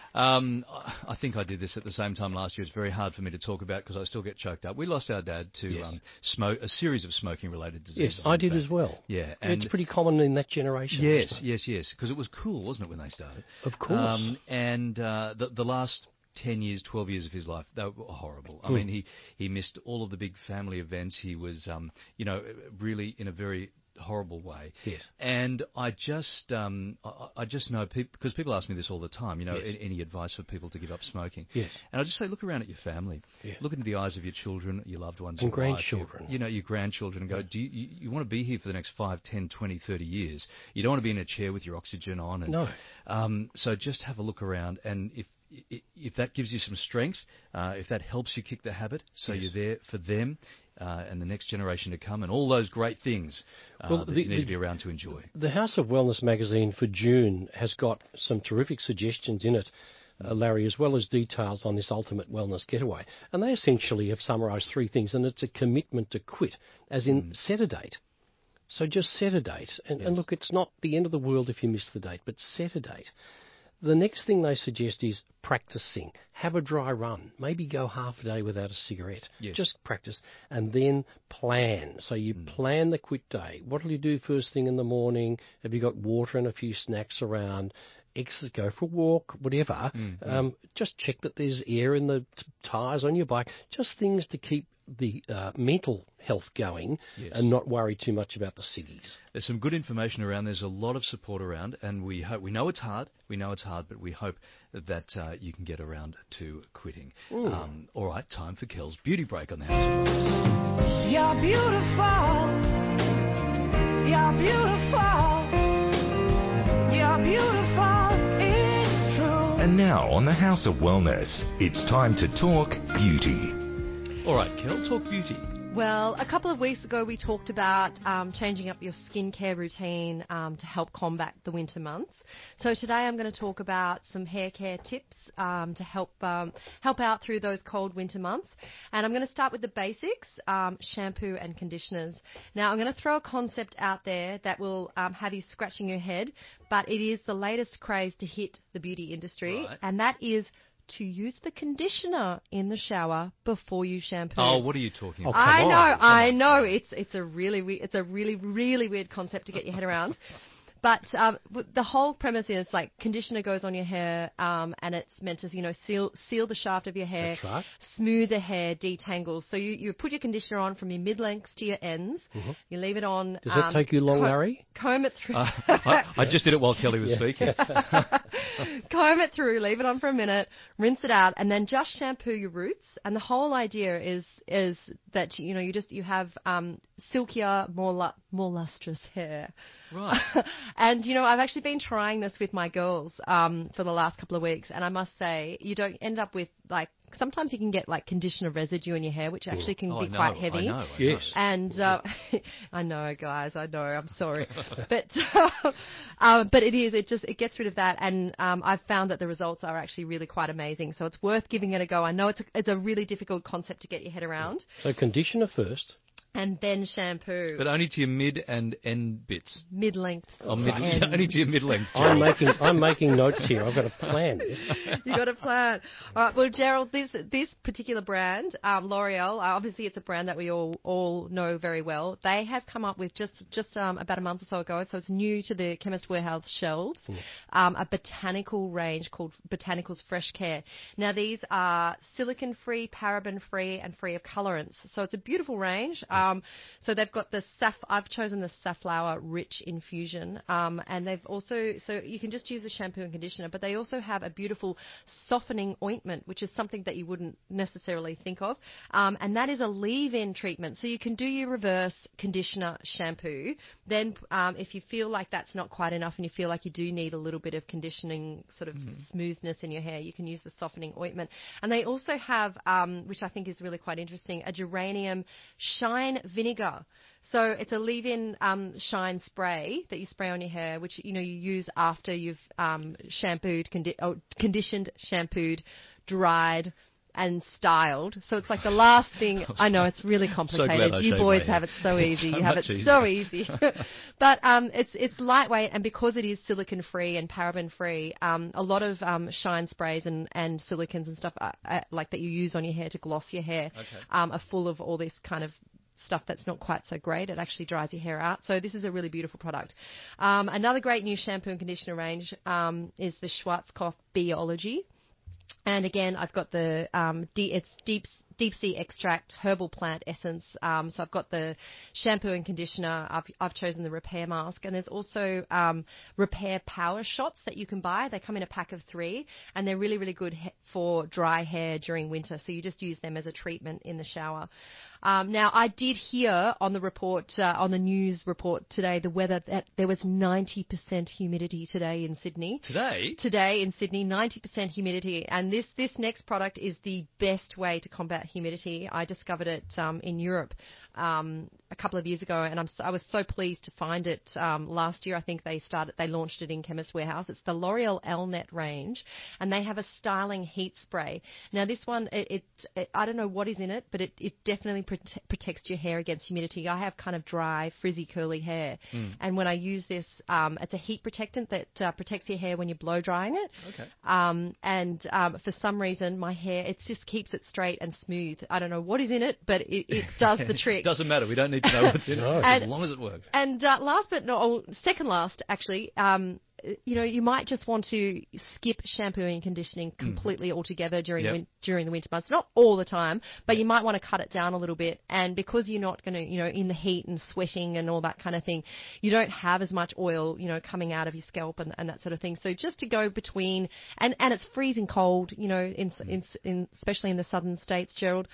Um, I think I did this at the same time last year. It's very hard for me to talk about because I still get choked up. We lost our dad to Yes. um, smoke, a series of smoking-related diseases. Yes, I in did fact. as well. Yeah, And it's pretty common in that generation. Yes, wasn't yes, yes, because it was cool, wasn't it, when they started? Of course. Um, and uh, the, the last ten years, twelve years of his life, they were horrible. I Hmm. mean, he, he missed all of the big family events. He was, um, you know, really in a very horrible way. Yes. And I just, um, I, I just know, peop because people ask me this all the time, you know, Yes. a- any advice for people to give up smoking? Yes. And I just say, look around at your family. Yeah. Look into the eyes of your children, your loved ones, And your wife, your- grandchildren. you know, your grandchildren, and go, do you, you, you want to be here for the next five, ten, twenty, thirty years? You don't want to be in a chair with your oxygen on. And, No. Um, so just have a look around, and if i- if that gives you some strength, uh, if that helps you kick the habit, so Yes. you're there for them uh, and the next generation to come, and all those great things uh, Well, that the- you need the- to be around to enjoy. The House of Wellness magazine for June has got some terrific suggestions in it, uh, Larry, as well as details on this ultimate wellness getaway. And they essentially have summarised three things, and it's a commitment to quit, as in Mm. set a date. So just set a date. And, and look, it's not the end of the world if you miss the date, but set a date. The next thing they suggest is practicing. Have a dry run. Maybe go half a day without a cigarette. Yes. Just practice. And then plan. So you Mm. plan the quit day. What will you do first thing in the morning? Have you got water and a few snacks around? Exercise, go for a walk, whatever. Mm, Um, just check that there's air in the t- tyres on your bike. Just things to keep the uh, mental health going Yes. and not worry too much about the cities. There's some good information around. There's a lot of support around, and we hope, we know it's hard. We know it's hard, but we hope that uh, you can get around to quitting. Mm. Um, all right, time for Kel's beauty break on the House of Wellness. You're beautiful. You're beautiful. You're beautiful. It's true. And now on the House of Wellness, it's time to talk beauty. All right, Kel, talk beauty. Well, a couple of weeks ago we talked about um, changing up your skincare routine um, to help combat the winter months. So today I'm going to talk about some hair care tips um, to help um, help out through those cold winter months. And I'm going to start with the basics, um, shampoo and conditioners. Now I'm going to throw a concept out there that will um, have you scratching your head, but it is the latest craze to hit the beauty industry, Right. and that is to use the conditioner in the shower before you shampoo. Oh, what are you talking about? I know, I know. It's it's a really we- it's a really really weird concept to get your head around. But um, w- the whole premise is like conditioner goes on your hair, um, and it's meant to you know seal seal the shaft of your hair, That's right. smooth the hair, detangle. So you, you put your conditioner on from your mid lengths to your ends. Mhm. You leave it on. Does that um, take you long, co- Larry? Comb it through. Uh, I, I just did it while Kelly was Yeah. speaking. Comb it through, leave it on for a minute, rinse it out, and then just shampoo your roots. And the whole idea is is that you know you just you have um, silkier, more lu- more lustrous hair. Right. And you know I've actually been trying this with my girls um, for the last couple of weeks, and I must say you don't end up with like sometimes you can get like conditioner residue in your hair, which actually can Oh, be I know, quite I heavy. know, I Yes. know. And uh, I know, guys, I know. I'm sorry, but um, but it is. It just it gets rid of that, and um, I've found that the results are actually really quite amazing. So it's worth giving it a go. I know it's a, it's a really difficult concept to get your head around. So conditioner first. and then shampoo. But only to your mid and end bits. Mid-length. Oh, mid, only to your mid-length. I'm making I'm making notes here. I've got a plan. You got a plan. All right. Well, Gerald, this this particular brand, um, L'Oreal, uh, obviously it's a brand that we all all know very well. They have come up with just just um, about a month or so ago, so it's new to the Chemist Warehouse shelves, mm. um, a botanical range called Botanicals Fresh Care. Now these are silicon-free, paraben-free, and free of colorants. So it's a beautiful range. Um, Um, so they've got the saff. I've chosen the safflower rich infusion, um, and they've also so you can just use the shampoo and conditioner, but they also have a beautiful softening ointment, which is something that you wouldn't necessarily think of, um, and that is a leave-in treatment. So you can do your reverse conditioner shampoo. Then, um, if you feel like that's not quite enough, and you feel like you do need a little bit of conditioning, sort of mm. smoothness in your hair, you can use the softening ointment. And they also have, um, which I think is really quite interesting, a geranium shine vinegar. So it's a leave-in um, shine spray that you spray on your hair, which you know you use after you've um, shampooed, condi- oh, conditioned, shampooed, dried, and styled. So it's like the last thing. I know it's really complicated. So you boys have it so easy. so you have it easier. so easy. But um, it's it's lightweight, and because it is silicon-free and paraben-free, um, a lot of um, shine sprays and, and silicons and stuff are, are, like that you use on your hair to gloss your hair okay. um, are full of all this kind of stuff that's not quite so great. It actually dries your hair out. So this is a really beautiful product. Um, another great new shampoo and conditioner range um, is the Schwarzkopf Biology. And again, I've got the um, D, it's deep deep sea extract herbal plant essence. Um, so I've got the shampoo and conditioner. I've I've chosen the repair mask, and there's also um, repair power shots that you can buy. They come in a pack of three, and they're really really good he- for dry hair during winter. So you just use them as a treatment in the shower. Um, now, I did hear on the report, uh, on the news report today, the weather that there was ninety percent humidity today in Sydney. Today? Today in Sydney, ninety percent humidity. And this, this next product is the best way to combat humidity. I discovered it um, in Europe um, a couple of years ago, and I'm so, I was so pleased to find it um, last year. I think they started, they launched it in Chemist Warehouse. It's the L'Oreal Elnet range, and they have a styling heat spray. Now, this one, it, it, it I don't know what is in it, but it, it definitely prote- protects your hair against humidity. I have kind of dry, frizzy, curly hair, mm. and when I use this, um, it's a heat protectant that uh, protects your hair when you're blow drying it. Okay. Um, and um, for some reason, my hair, it just keeps it straight and smooth. I don't know what is in it, but it, it does the trick. Doesn't matter. We don't need to know what's in it, and, as long as it works. And uh, last but not, oh, second last, actually, um, you know, you might just want to skip shampooing and conditioning completely mm. altogether during yep. win- during the winter months. Not all the time, but you might want to cut it down a little bit. And because you're not going to, you know, in the heat and sweating and all that kind of thing, you don't have as much oil, you know, coming out of your scalp and, and that sort of thing. So just to go between, and, and it's freezing cold, you know, in, in, in especially in the southern states, Gerald.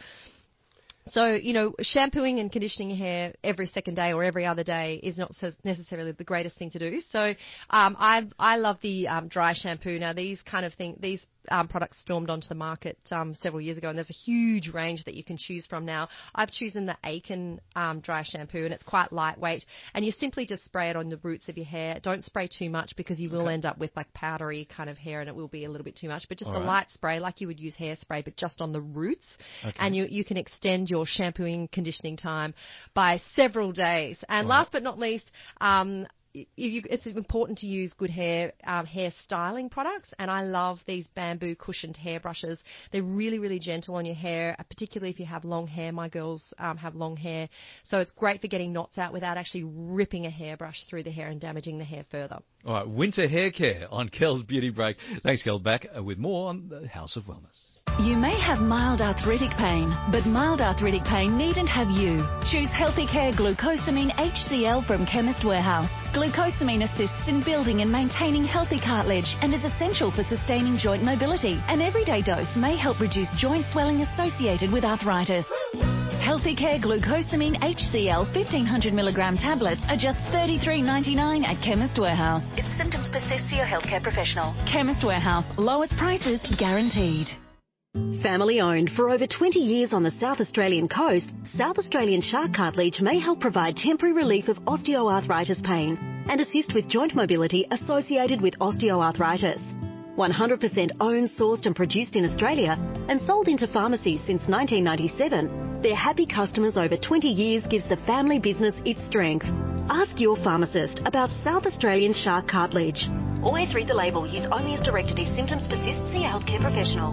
So, you know, shampooing and conditioning your hair every second day or every other day is not necessarily the greatest thing to do. So um, I I love the um, dry shampoo. Now, these kind of thing, these um, products stormed onto the market um, several years ago, and there's a huge range that you can choose from now. I've chosen the Aiken um, dry shampoo, and it's quite lightweight, and you simply just spray it on the roots of your hair. Don't spray too much because you will okay. end up with like powdery kind of hair, and it will be a little bit too much, but just All a right. light spray like you would use hairspray, but just on the roots, okay. and you, you can extend your shampooing conditioning time by several days. And All last right. but not least, um, You, it's important to use good hair um, hair styling products, and I love these bamboo cushioned hairbrushes. They're really, really gentle on your hair, particularly if you have long hair. My girls um, have long hair, so it's great for getting knots out without actually ripping a hairbrush through the hair and damaging the hair further. All right, winter hair care on Kel's Beauty Break. Thanks, Kel. Back with more on the House of Wellness. You may have mild arthritic pain, but mild arthritic pain needn't have you. Choose Healthy Care Glucosamine H C L from Chemist Warehouse. Glucosamine assists in building and maintaining healthy cartilage and is essential for sustaining joint mobility. An everyday dose may help reduce joint swelling associated with arthritis. Healthy Care Glucosamine H C L fifteen hundred milligram tablets are just thirty-three ninety-nine at Chemist Warehouse. If symptoms persist, see your healthcare professional. Chemist Warehouse. Lowest prices guaranteed. Family owned for over twenty years on the South Australian coast, South Australian Shark Cartilage may help provide temporary relief of osteoarthritis pain and assist with joint mobility associated with osteoarthritis. one hundred percent owned, sourced and produced in Australia and sold into pharmacies since nineteen ninety-seven, Their happy customers over twenty years gives the family business its strength. Ask your pharmacist about South Australian shark cartilage. Always read the label. Use only as directed. If symptoms persist, see a healthcare professional.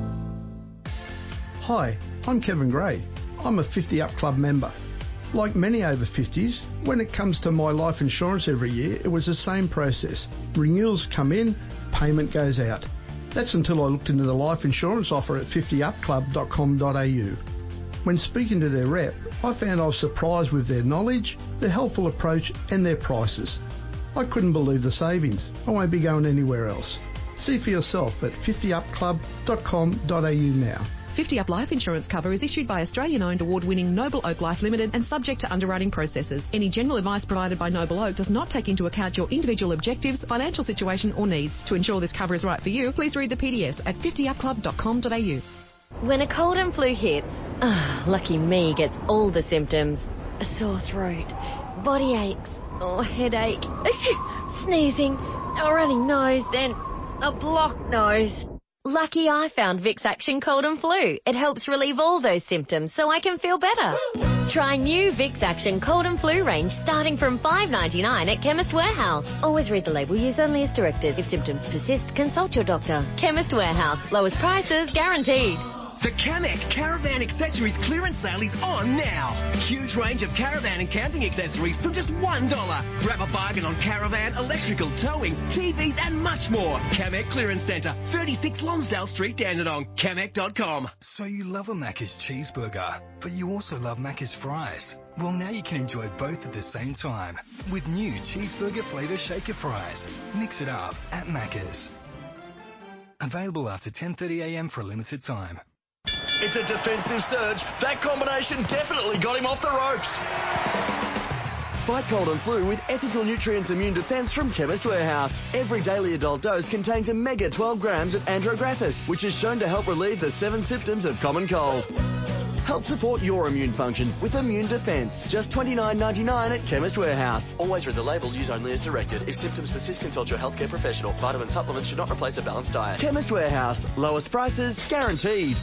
Hi, I'm Kevin Gray. I'm a fifty Up Club member. Like many over fifties, when it comes to my life insurance every year, it was the same process. Renewals come in, payment goes out. That's until I looked into the life insurance offer at fifty up club dot com dot a u. When speaking to their rep, I found I was surprised with their knowledge, their helpful approach and their prices. I couldn't believe the savings. I won't be going anywhere else. See for yourself at fifty up club dot com dot a u now. fifty Up Life Insurance cover is issued by Australian-owned award-winning Noble Oak Life Limited and subject to underwriting processes. Any general advice provided by Noble Oak does not take into account your individual objectives, financial situation or needs. To ensure this cover is right for you, please read the P D S at fifty up club dot com dot a u. When a cold and flu hits, ah, lucky me gets all the symptoms. A sore throat, body aches, or headache, sneezing, a running nose, then a blocked nose. Lucky I found Vicks Action Cold and Flu. It helps relieve all those symptoms so I can feel better. Try new Vicks Action Cold and Flu range starting from five dollars ninety-nine at Chemist Warehouse. Always read the label. Use only as directed. If symptoms persist, consult your doctor. Chemist Warehouse. Lowest prices guaranteed. The Kamek Caravan Accessories clearance sale is on now. Huge range of caravan and camping accessories from just one dollar. Grab a bargain on caravan, electrical, towing, T Vs and much more. Kamek Clearance Centre, thirty-six Lonsdale Street, Dandenong. Kamek dot com. So you love a Macca's cheeseburger, but you also love Macca's fries. Well, now you can enjoy both at the same time with new cheeseburger flavour shaker fries. Mix it up at Macca's. Available after ten thirty a m for a limited time. It's a defensive surge. That combination definitely got him off the ropes. Fight cold and flu with Ethical Nutrients Immune Defence from Chemist Warehouse. Every daily adult dose contains a mega twelve grams of Andrographis, which is shown to help relieve the seven symptoms of common cold. Help support your immune function with Immune Defence. Just twenty-nine ninety-nine at Chemist Warehouse. Always read the label. Use only as directed. If symptoms persist, consult your healthcare professional. Vitamin supplements should not replace a balanced diet. Chemist Warehouse. Lowest prices guaranteed.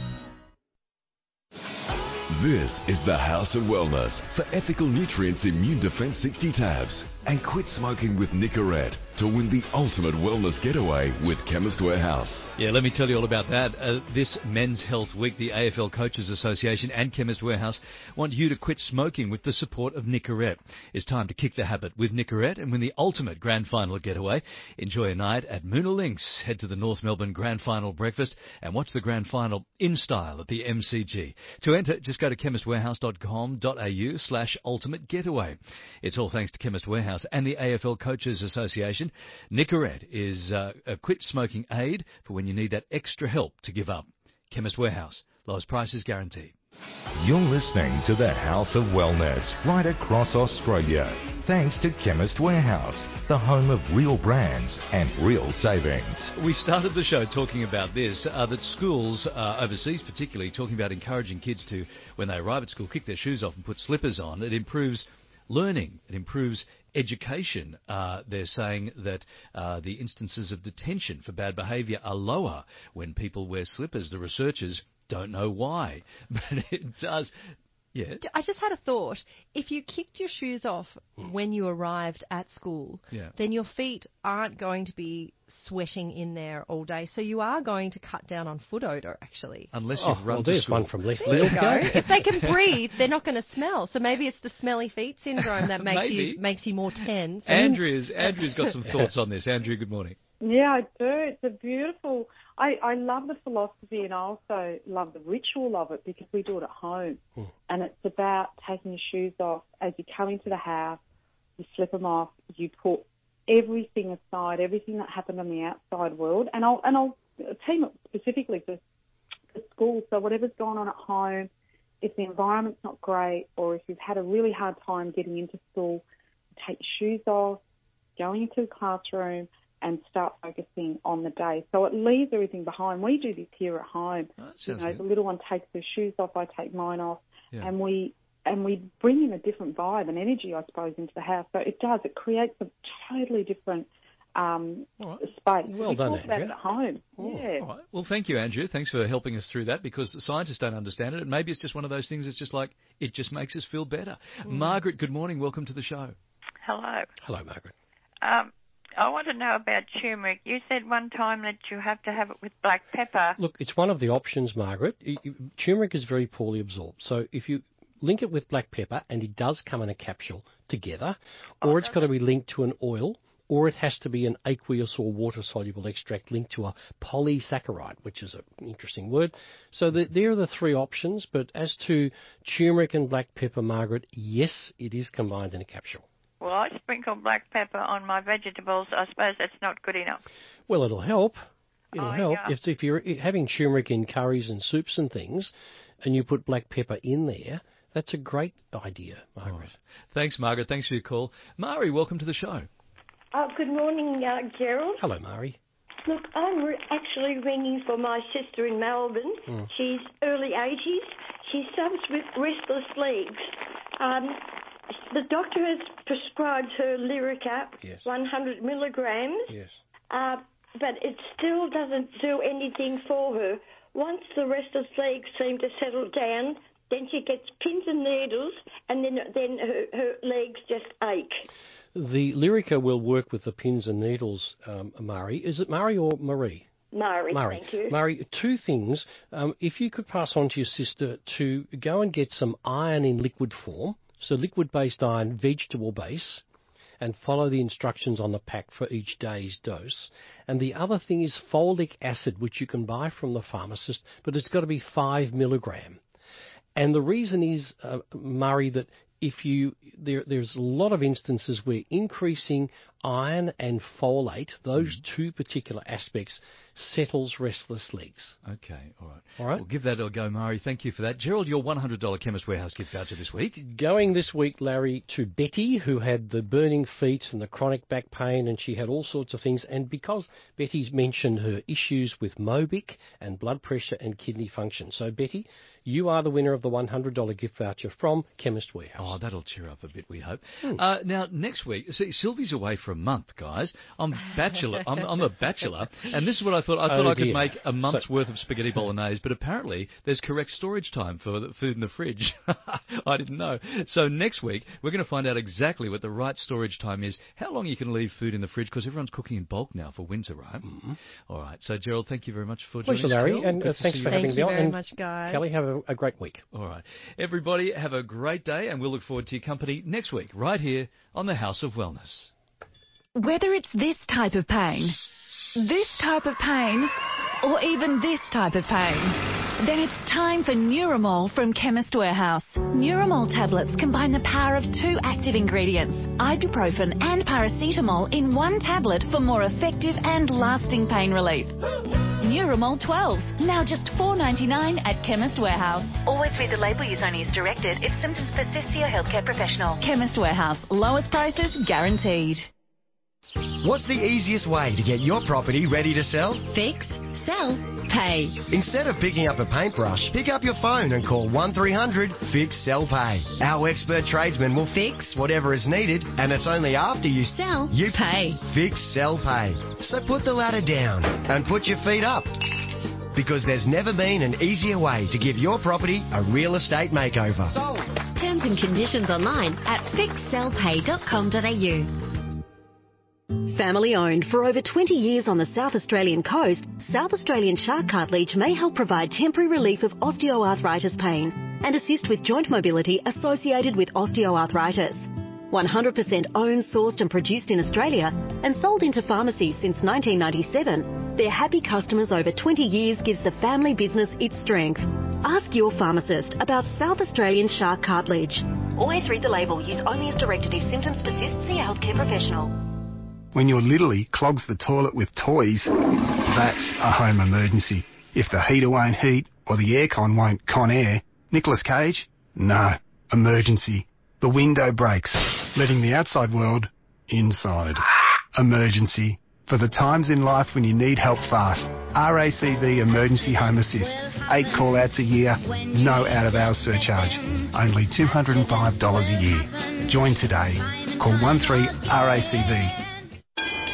This is the House of Wellness for Ethical Nutrients Immune Defence sixty tabs. And quit smoking with Nicorette to win the ultimate wellness getaway with Chemist Warehouse. Yeah, let me tell you all about that. Uh, this Men's Health Week, the A F L Coaches Association and Chemist Warehouse want you to quit smoking with the support of Nicorette. It's time to kick the habit with Nicorette and win the ultimate grand final getaway. Enjoy a night at Moona Links. Head to the North Melbourne Grand Final breakfast and watch the grand final in style at the M C G. To enter, just go to chemist warehouse dot com dot a u slash ultimate getaway. It's all thanks to Chemist Warehouse and the A F L Coaches Association. Nicorette is uh, a quit smoking aid for when you need that extra help to give up. Chemist Warehouse. Lowest prices guaranteed. You're listening to the House of Wellness right across Australia. Thanks to Chemist Warehouse, the home of real brands and real savings. We started the show talking about this, uh, that schools uh, overseas particularly, talking about encouraging kids to, when they arrive at school, kick their shoes off and put slippers on. It improves learning. It improves education. Uh, they're saying that uh, the instances of detention for bad behaviour are lower when people wear slippers. The researchers don't know why, but it does. Yeah. I just had a thought. If you kicked your shoes off when you arrived at school, yeah. then your feet aren't going to be sweating in there all day. So you are going to cut down on foot odour, actually. Unless you've oh, run well, to there's school. one from Leaf. There you go. If they can breathe, they're not going to smell. So maybe it's the smelly feet syndrome that makes you makes you more tense. Andrea's Andrea's got some thoughts on this. Andrea, good morning. Yeah, I do. It's a beautiful... I, I love the philosophy and I also love the ritual of it because we do it at home. Mm. And it's about taking your shoes off. As you come into the house, you slip them off, you put everything aside, everything that happened on the outside world. And I'll, and I'll team it specifically for, for school. So whatever's going on at home, if the environment's not great or if you've had a really hard time getting into school, take your shoes off, going into the classroom, and start focusing on the day. So it leaves everything behind. We do this here at home. Oh, you know, good. The little one takes their shoes off, I take mine off, yeah. and we and we bring in a different vibe and energy, I suppose, into the house. So it does. It creates a totally different um, right. space. Well we done, talk about Andrea. it at home. Oh, yeah. all right. Well, thank you, Andrew. Thanks for helping us through that, because the scientists don't understand it, and maybe it's just one of those things that's just like, it just makes us feel better. Mm. Margaret, good morning. Welcome to the show. Hello. Hello, Margaret. Um, I want to know about turmeric. You said one time that you have to have it with black pepper. Look, it's one of the options, Margaret. Y- y- Turmeric is very poorly absorbed, so if you link it with black pepper, and it does come in a capsule together, or it's got to be linked to an oil, or it has to be an aqueous or water-soluble extract linked to a polysaccharide, which is an interesting word. So the, there are the three options, but as to turmeric and black pepper, Margaret, yes, it is combined in a capsule. Well, I sprinkle black pepper on my vegetables. I suppose that's not good enough. Well, it'll help. It'll Oh, help. yeah. If, if you're having turmeric in curries and soups and things, and you put black pepper in there, that's a great idea, Margaret. Thanks, Margaret. Thanks for your call. Mari, welcome to the show. Oh, good morning, uh, Gerald. Hello, Mari. Look, I'm re- actually ringing for my sister in Melbourne. Mm. She's early eighties. She suffers with restless legs. Um, the doctor has prescribed her Lyrica, yes. one hundred milligrams, Yes. uh, but it still doesn't do anything for her. Once the restless legs seem to settle down, then she gets pins and needles, and then then her, her legs just ache. The Lyrica will work with the pins and needles, um, Mari. Is it Mari or Marie? Murray, Murray. thank you. Murray, two things. Um, if you could pass on to your sister to go and get some iron in liquid form, so liquid-based iron, vegetable base, and follow the instructions on the pack for each day's dose. And the other thing is folic acid, which you can buy from the pharmacist, but it's got to be five milligram. And the reason is, uh, Murray, that if you there, there's a lot of instances where increasing iron and folate, those mm. two particular aspects, settles restless legs. Okay, all right. All right. We'll give that a go, Mari. Thank you for that. Gerald, your one hundred dollars Chemist Warehouse gift voucher this week. Going this week, Larry, to Betty, who had the burning feet and the chronic back pain, and she had all sorts of things. And because Betty's mentioned her issues with Mobic and blood pressure and kidney function. So, Betty, you are the winner of the one hundred dollars gift voucher from Chemist Warehouse. Oh, that'll cheer up a bit, we hope. Hmm. Uh, now, next week, see, Sylvie's away for a month, guys. I'm bachelor. I'm, I'm a bachelor, and this is what I thought. I thought Oh, I could dear. make a month's So- worth of spaghetti bolognese, but apparently there's correct storage time for the food in the fridge. I didn't know. So next week, we're going to find out exactly what the right storage time is, how long you can leave food in the fridge, because everyone's cooking in bulk now for winter, right? Mm-hmm. All right. So, Gerald, thank you very much for joining Pleasure, us. Larry, Kel. and Good uh, to thanks see for you. having Thank me you on. very And much, guys. Kelly, have a, a great week. All right. Everybody, have a great day, and we'll look forward to your company next week, right here on the House of Wellness. Whether it's this type of pain, this type of pain, or even this type of pain, then it's time for Neuramol from Chemist Warehouse. Neuramol tablets combine the power of two active ingredients, ibuprofen and paracetamol, in one tablet for more effective and lasting pain relief. Neuramol twelve, now just four dollars ninety-nine at Chemist Warehouse. Always read the label. Use only as directed. If symptoms persist, see your healthcare professional. Chemist Warehouse. Lowest prices guaranteed. What's the easiest way to get your property ready to sell? Fix, sell, pay. Instead of picking up a paintbrush, pick up your phone and call one three hundred fix sell pay. Our expert tradesmen will fix whatever is needed, and it's only after you Sell, you pay. Fix sell pay. So put the ladder down and put your feet up. Because there's never been an easier way to give your property a real estate makeover. Terms and conditions online at fix sell pay dot com dot a u. Family owned for over twenty years on the South Australian coast, South Australian Shark Cartilage may help provide temporary relief of osteoarthritis pain and assist with joint mobility associated with osteoarthritis. one hundred percent owned, sourced and produced in Australia and sold into pharmacies since nineteen ninety-seven, their happy customers over twenty years gives the family business its strength. Ask your pharmacist about South Australian Shark Cartilage. Always read the label. Use only as directed. If symptoms persist, see a healthcare professional. When your Lidley clogs the toilet with toys, that's a home emergency. If the heater won't heat or the aircon won't con air, Nicolas Cage? No. Emergency. The window breaks, letting the outside world inside. Emergency. For the times in life when you need help fast, R A C V Emergency Home Assist. Eight call-outs a year, no out-of-hours surcharge. Only two hundred five dollars a year. Join today. Call one three R A C V.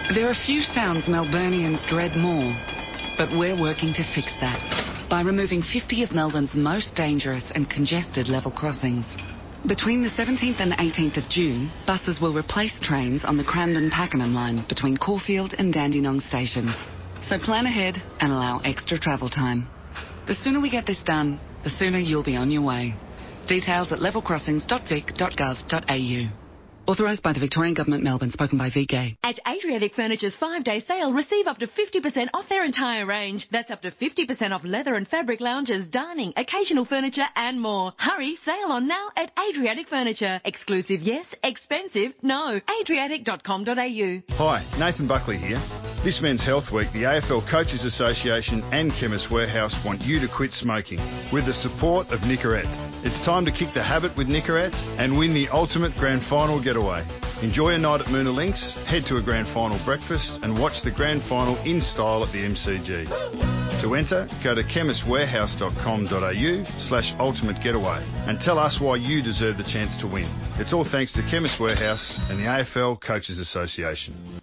There are few sounds Melburnians dread more, but we're working to fix that by removing fifty of Melbourne's most dangerous and congested level crossings. Between the seventeenth and eighteenth of June, buses will replace trains on the Cranbourne-Pakenham line between Caulfield and Dandenong stations. So plan ahead and allow extra travel time. The sooner we get this done, the sooner you'll be on your way. Details at level crossings dot vic dot gov dot a u. Authorised by the Victorian Government, Melbourne. Spoken by V G A. At Adriatic Furniture's five-day sale, receive up to fifty percent off their entire range. That's up to fifty percent off leather and fabric lounges, dining, occasional furniture and more. Hurry, sale on now at Adriatic Furniture. Exclusive, yes. Expensive, no. adriatic dot com dot a u. Hi, Nathan Buckley here. This Men's Health Week, the A F L Coaches Association and Chemist Warehouse want you to quit smoking with the support of Nicorette. It's time to kick the habit with Nicorette and win the ultimate grand final getaway. Enjoy a night at Moona Links, head to a grand final breakfast and watch the grand final in style at the M C G. To enter, go to chemist warehouse dot com dot a u slash ultimate getaway and tell us why you deserve the chance to win. It's all thanks to Chemist Warehouse and the A F L Coaches Association.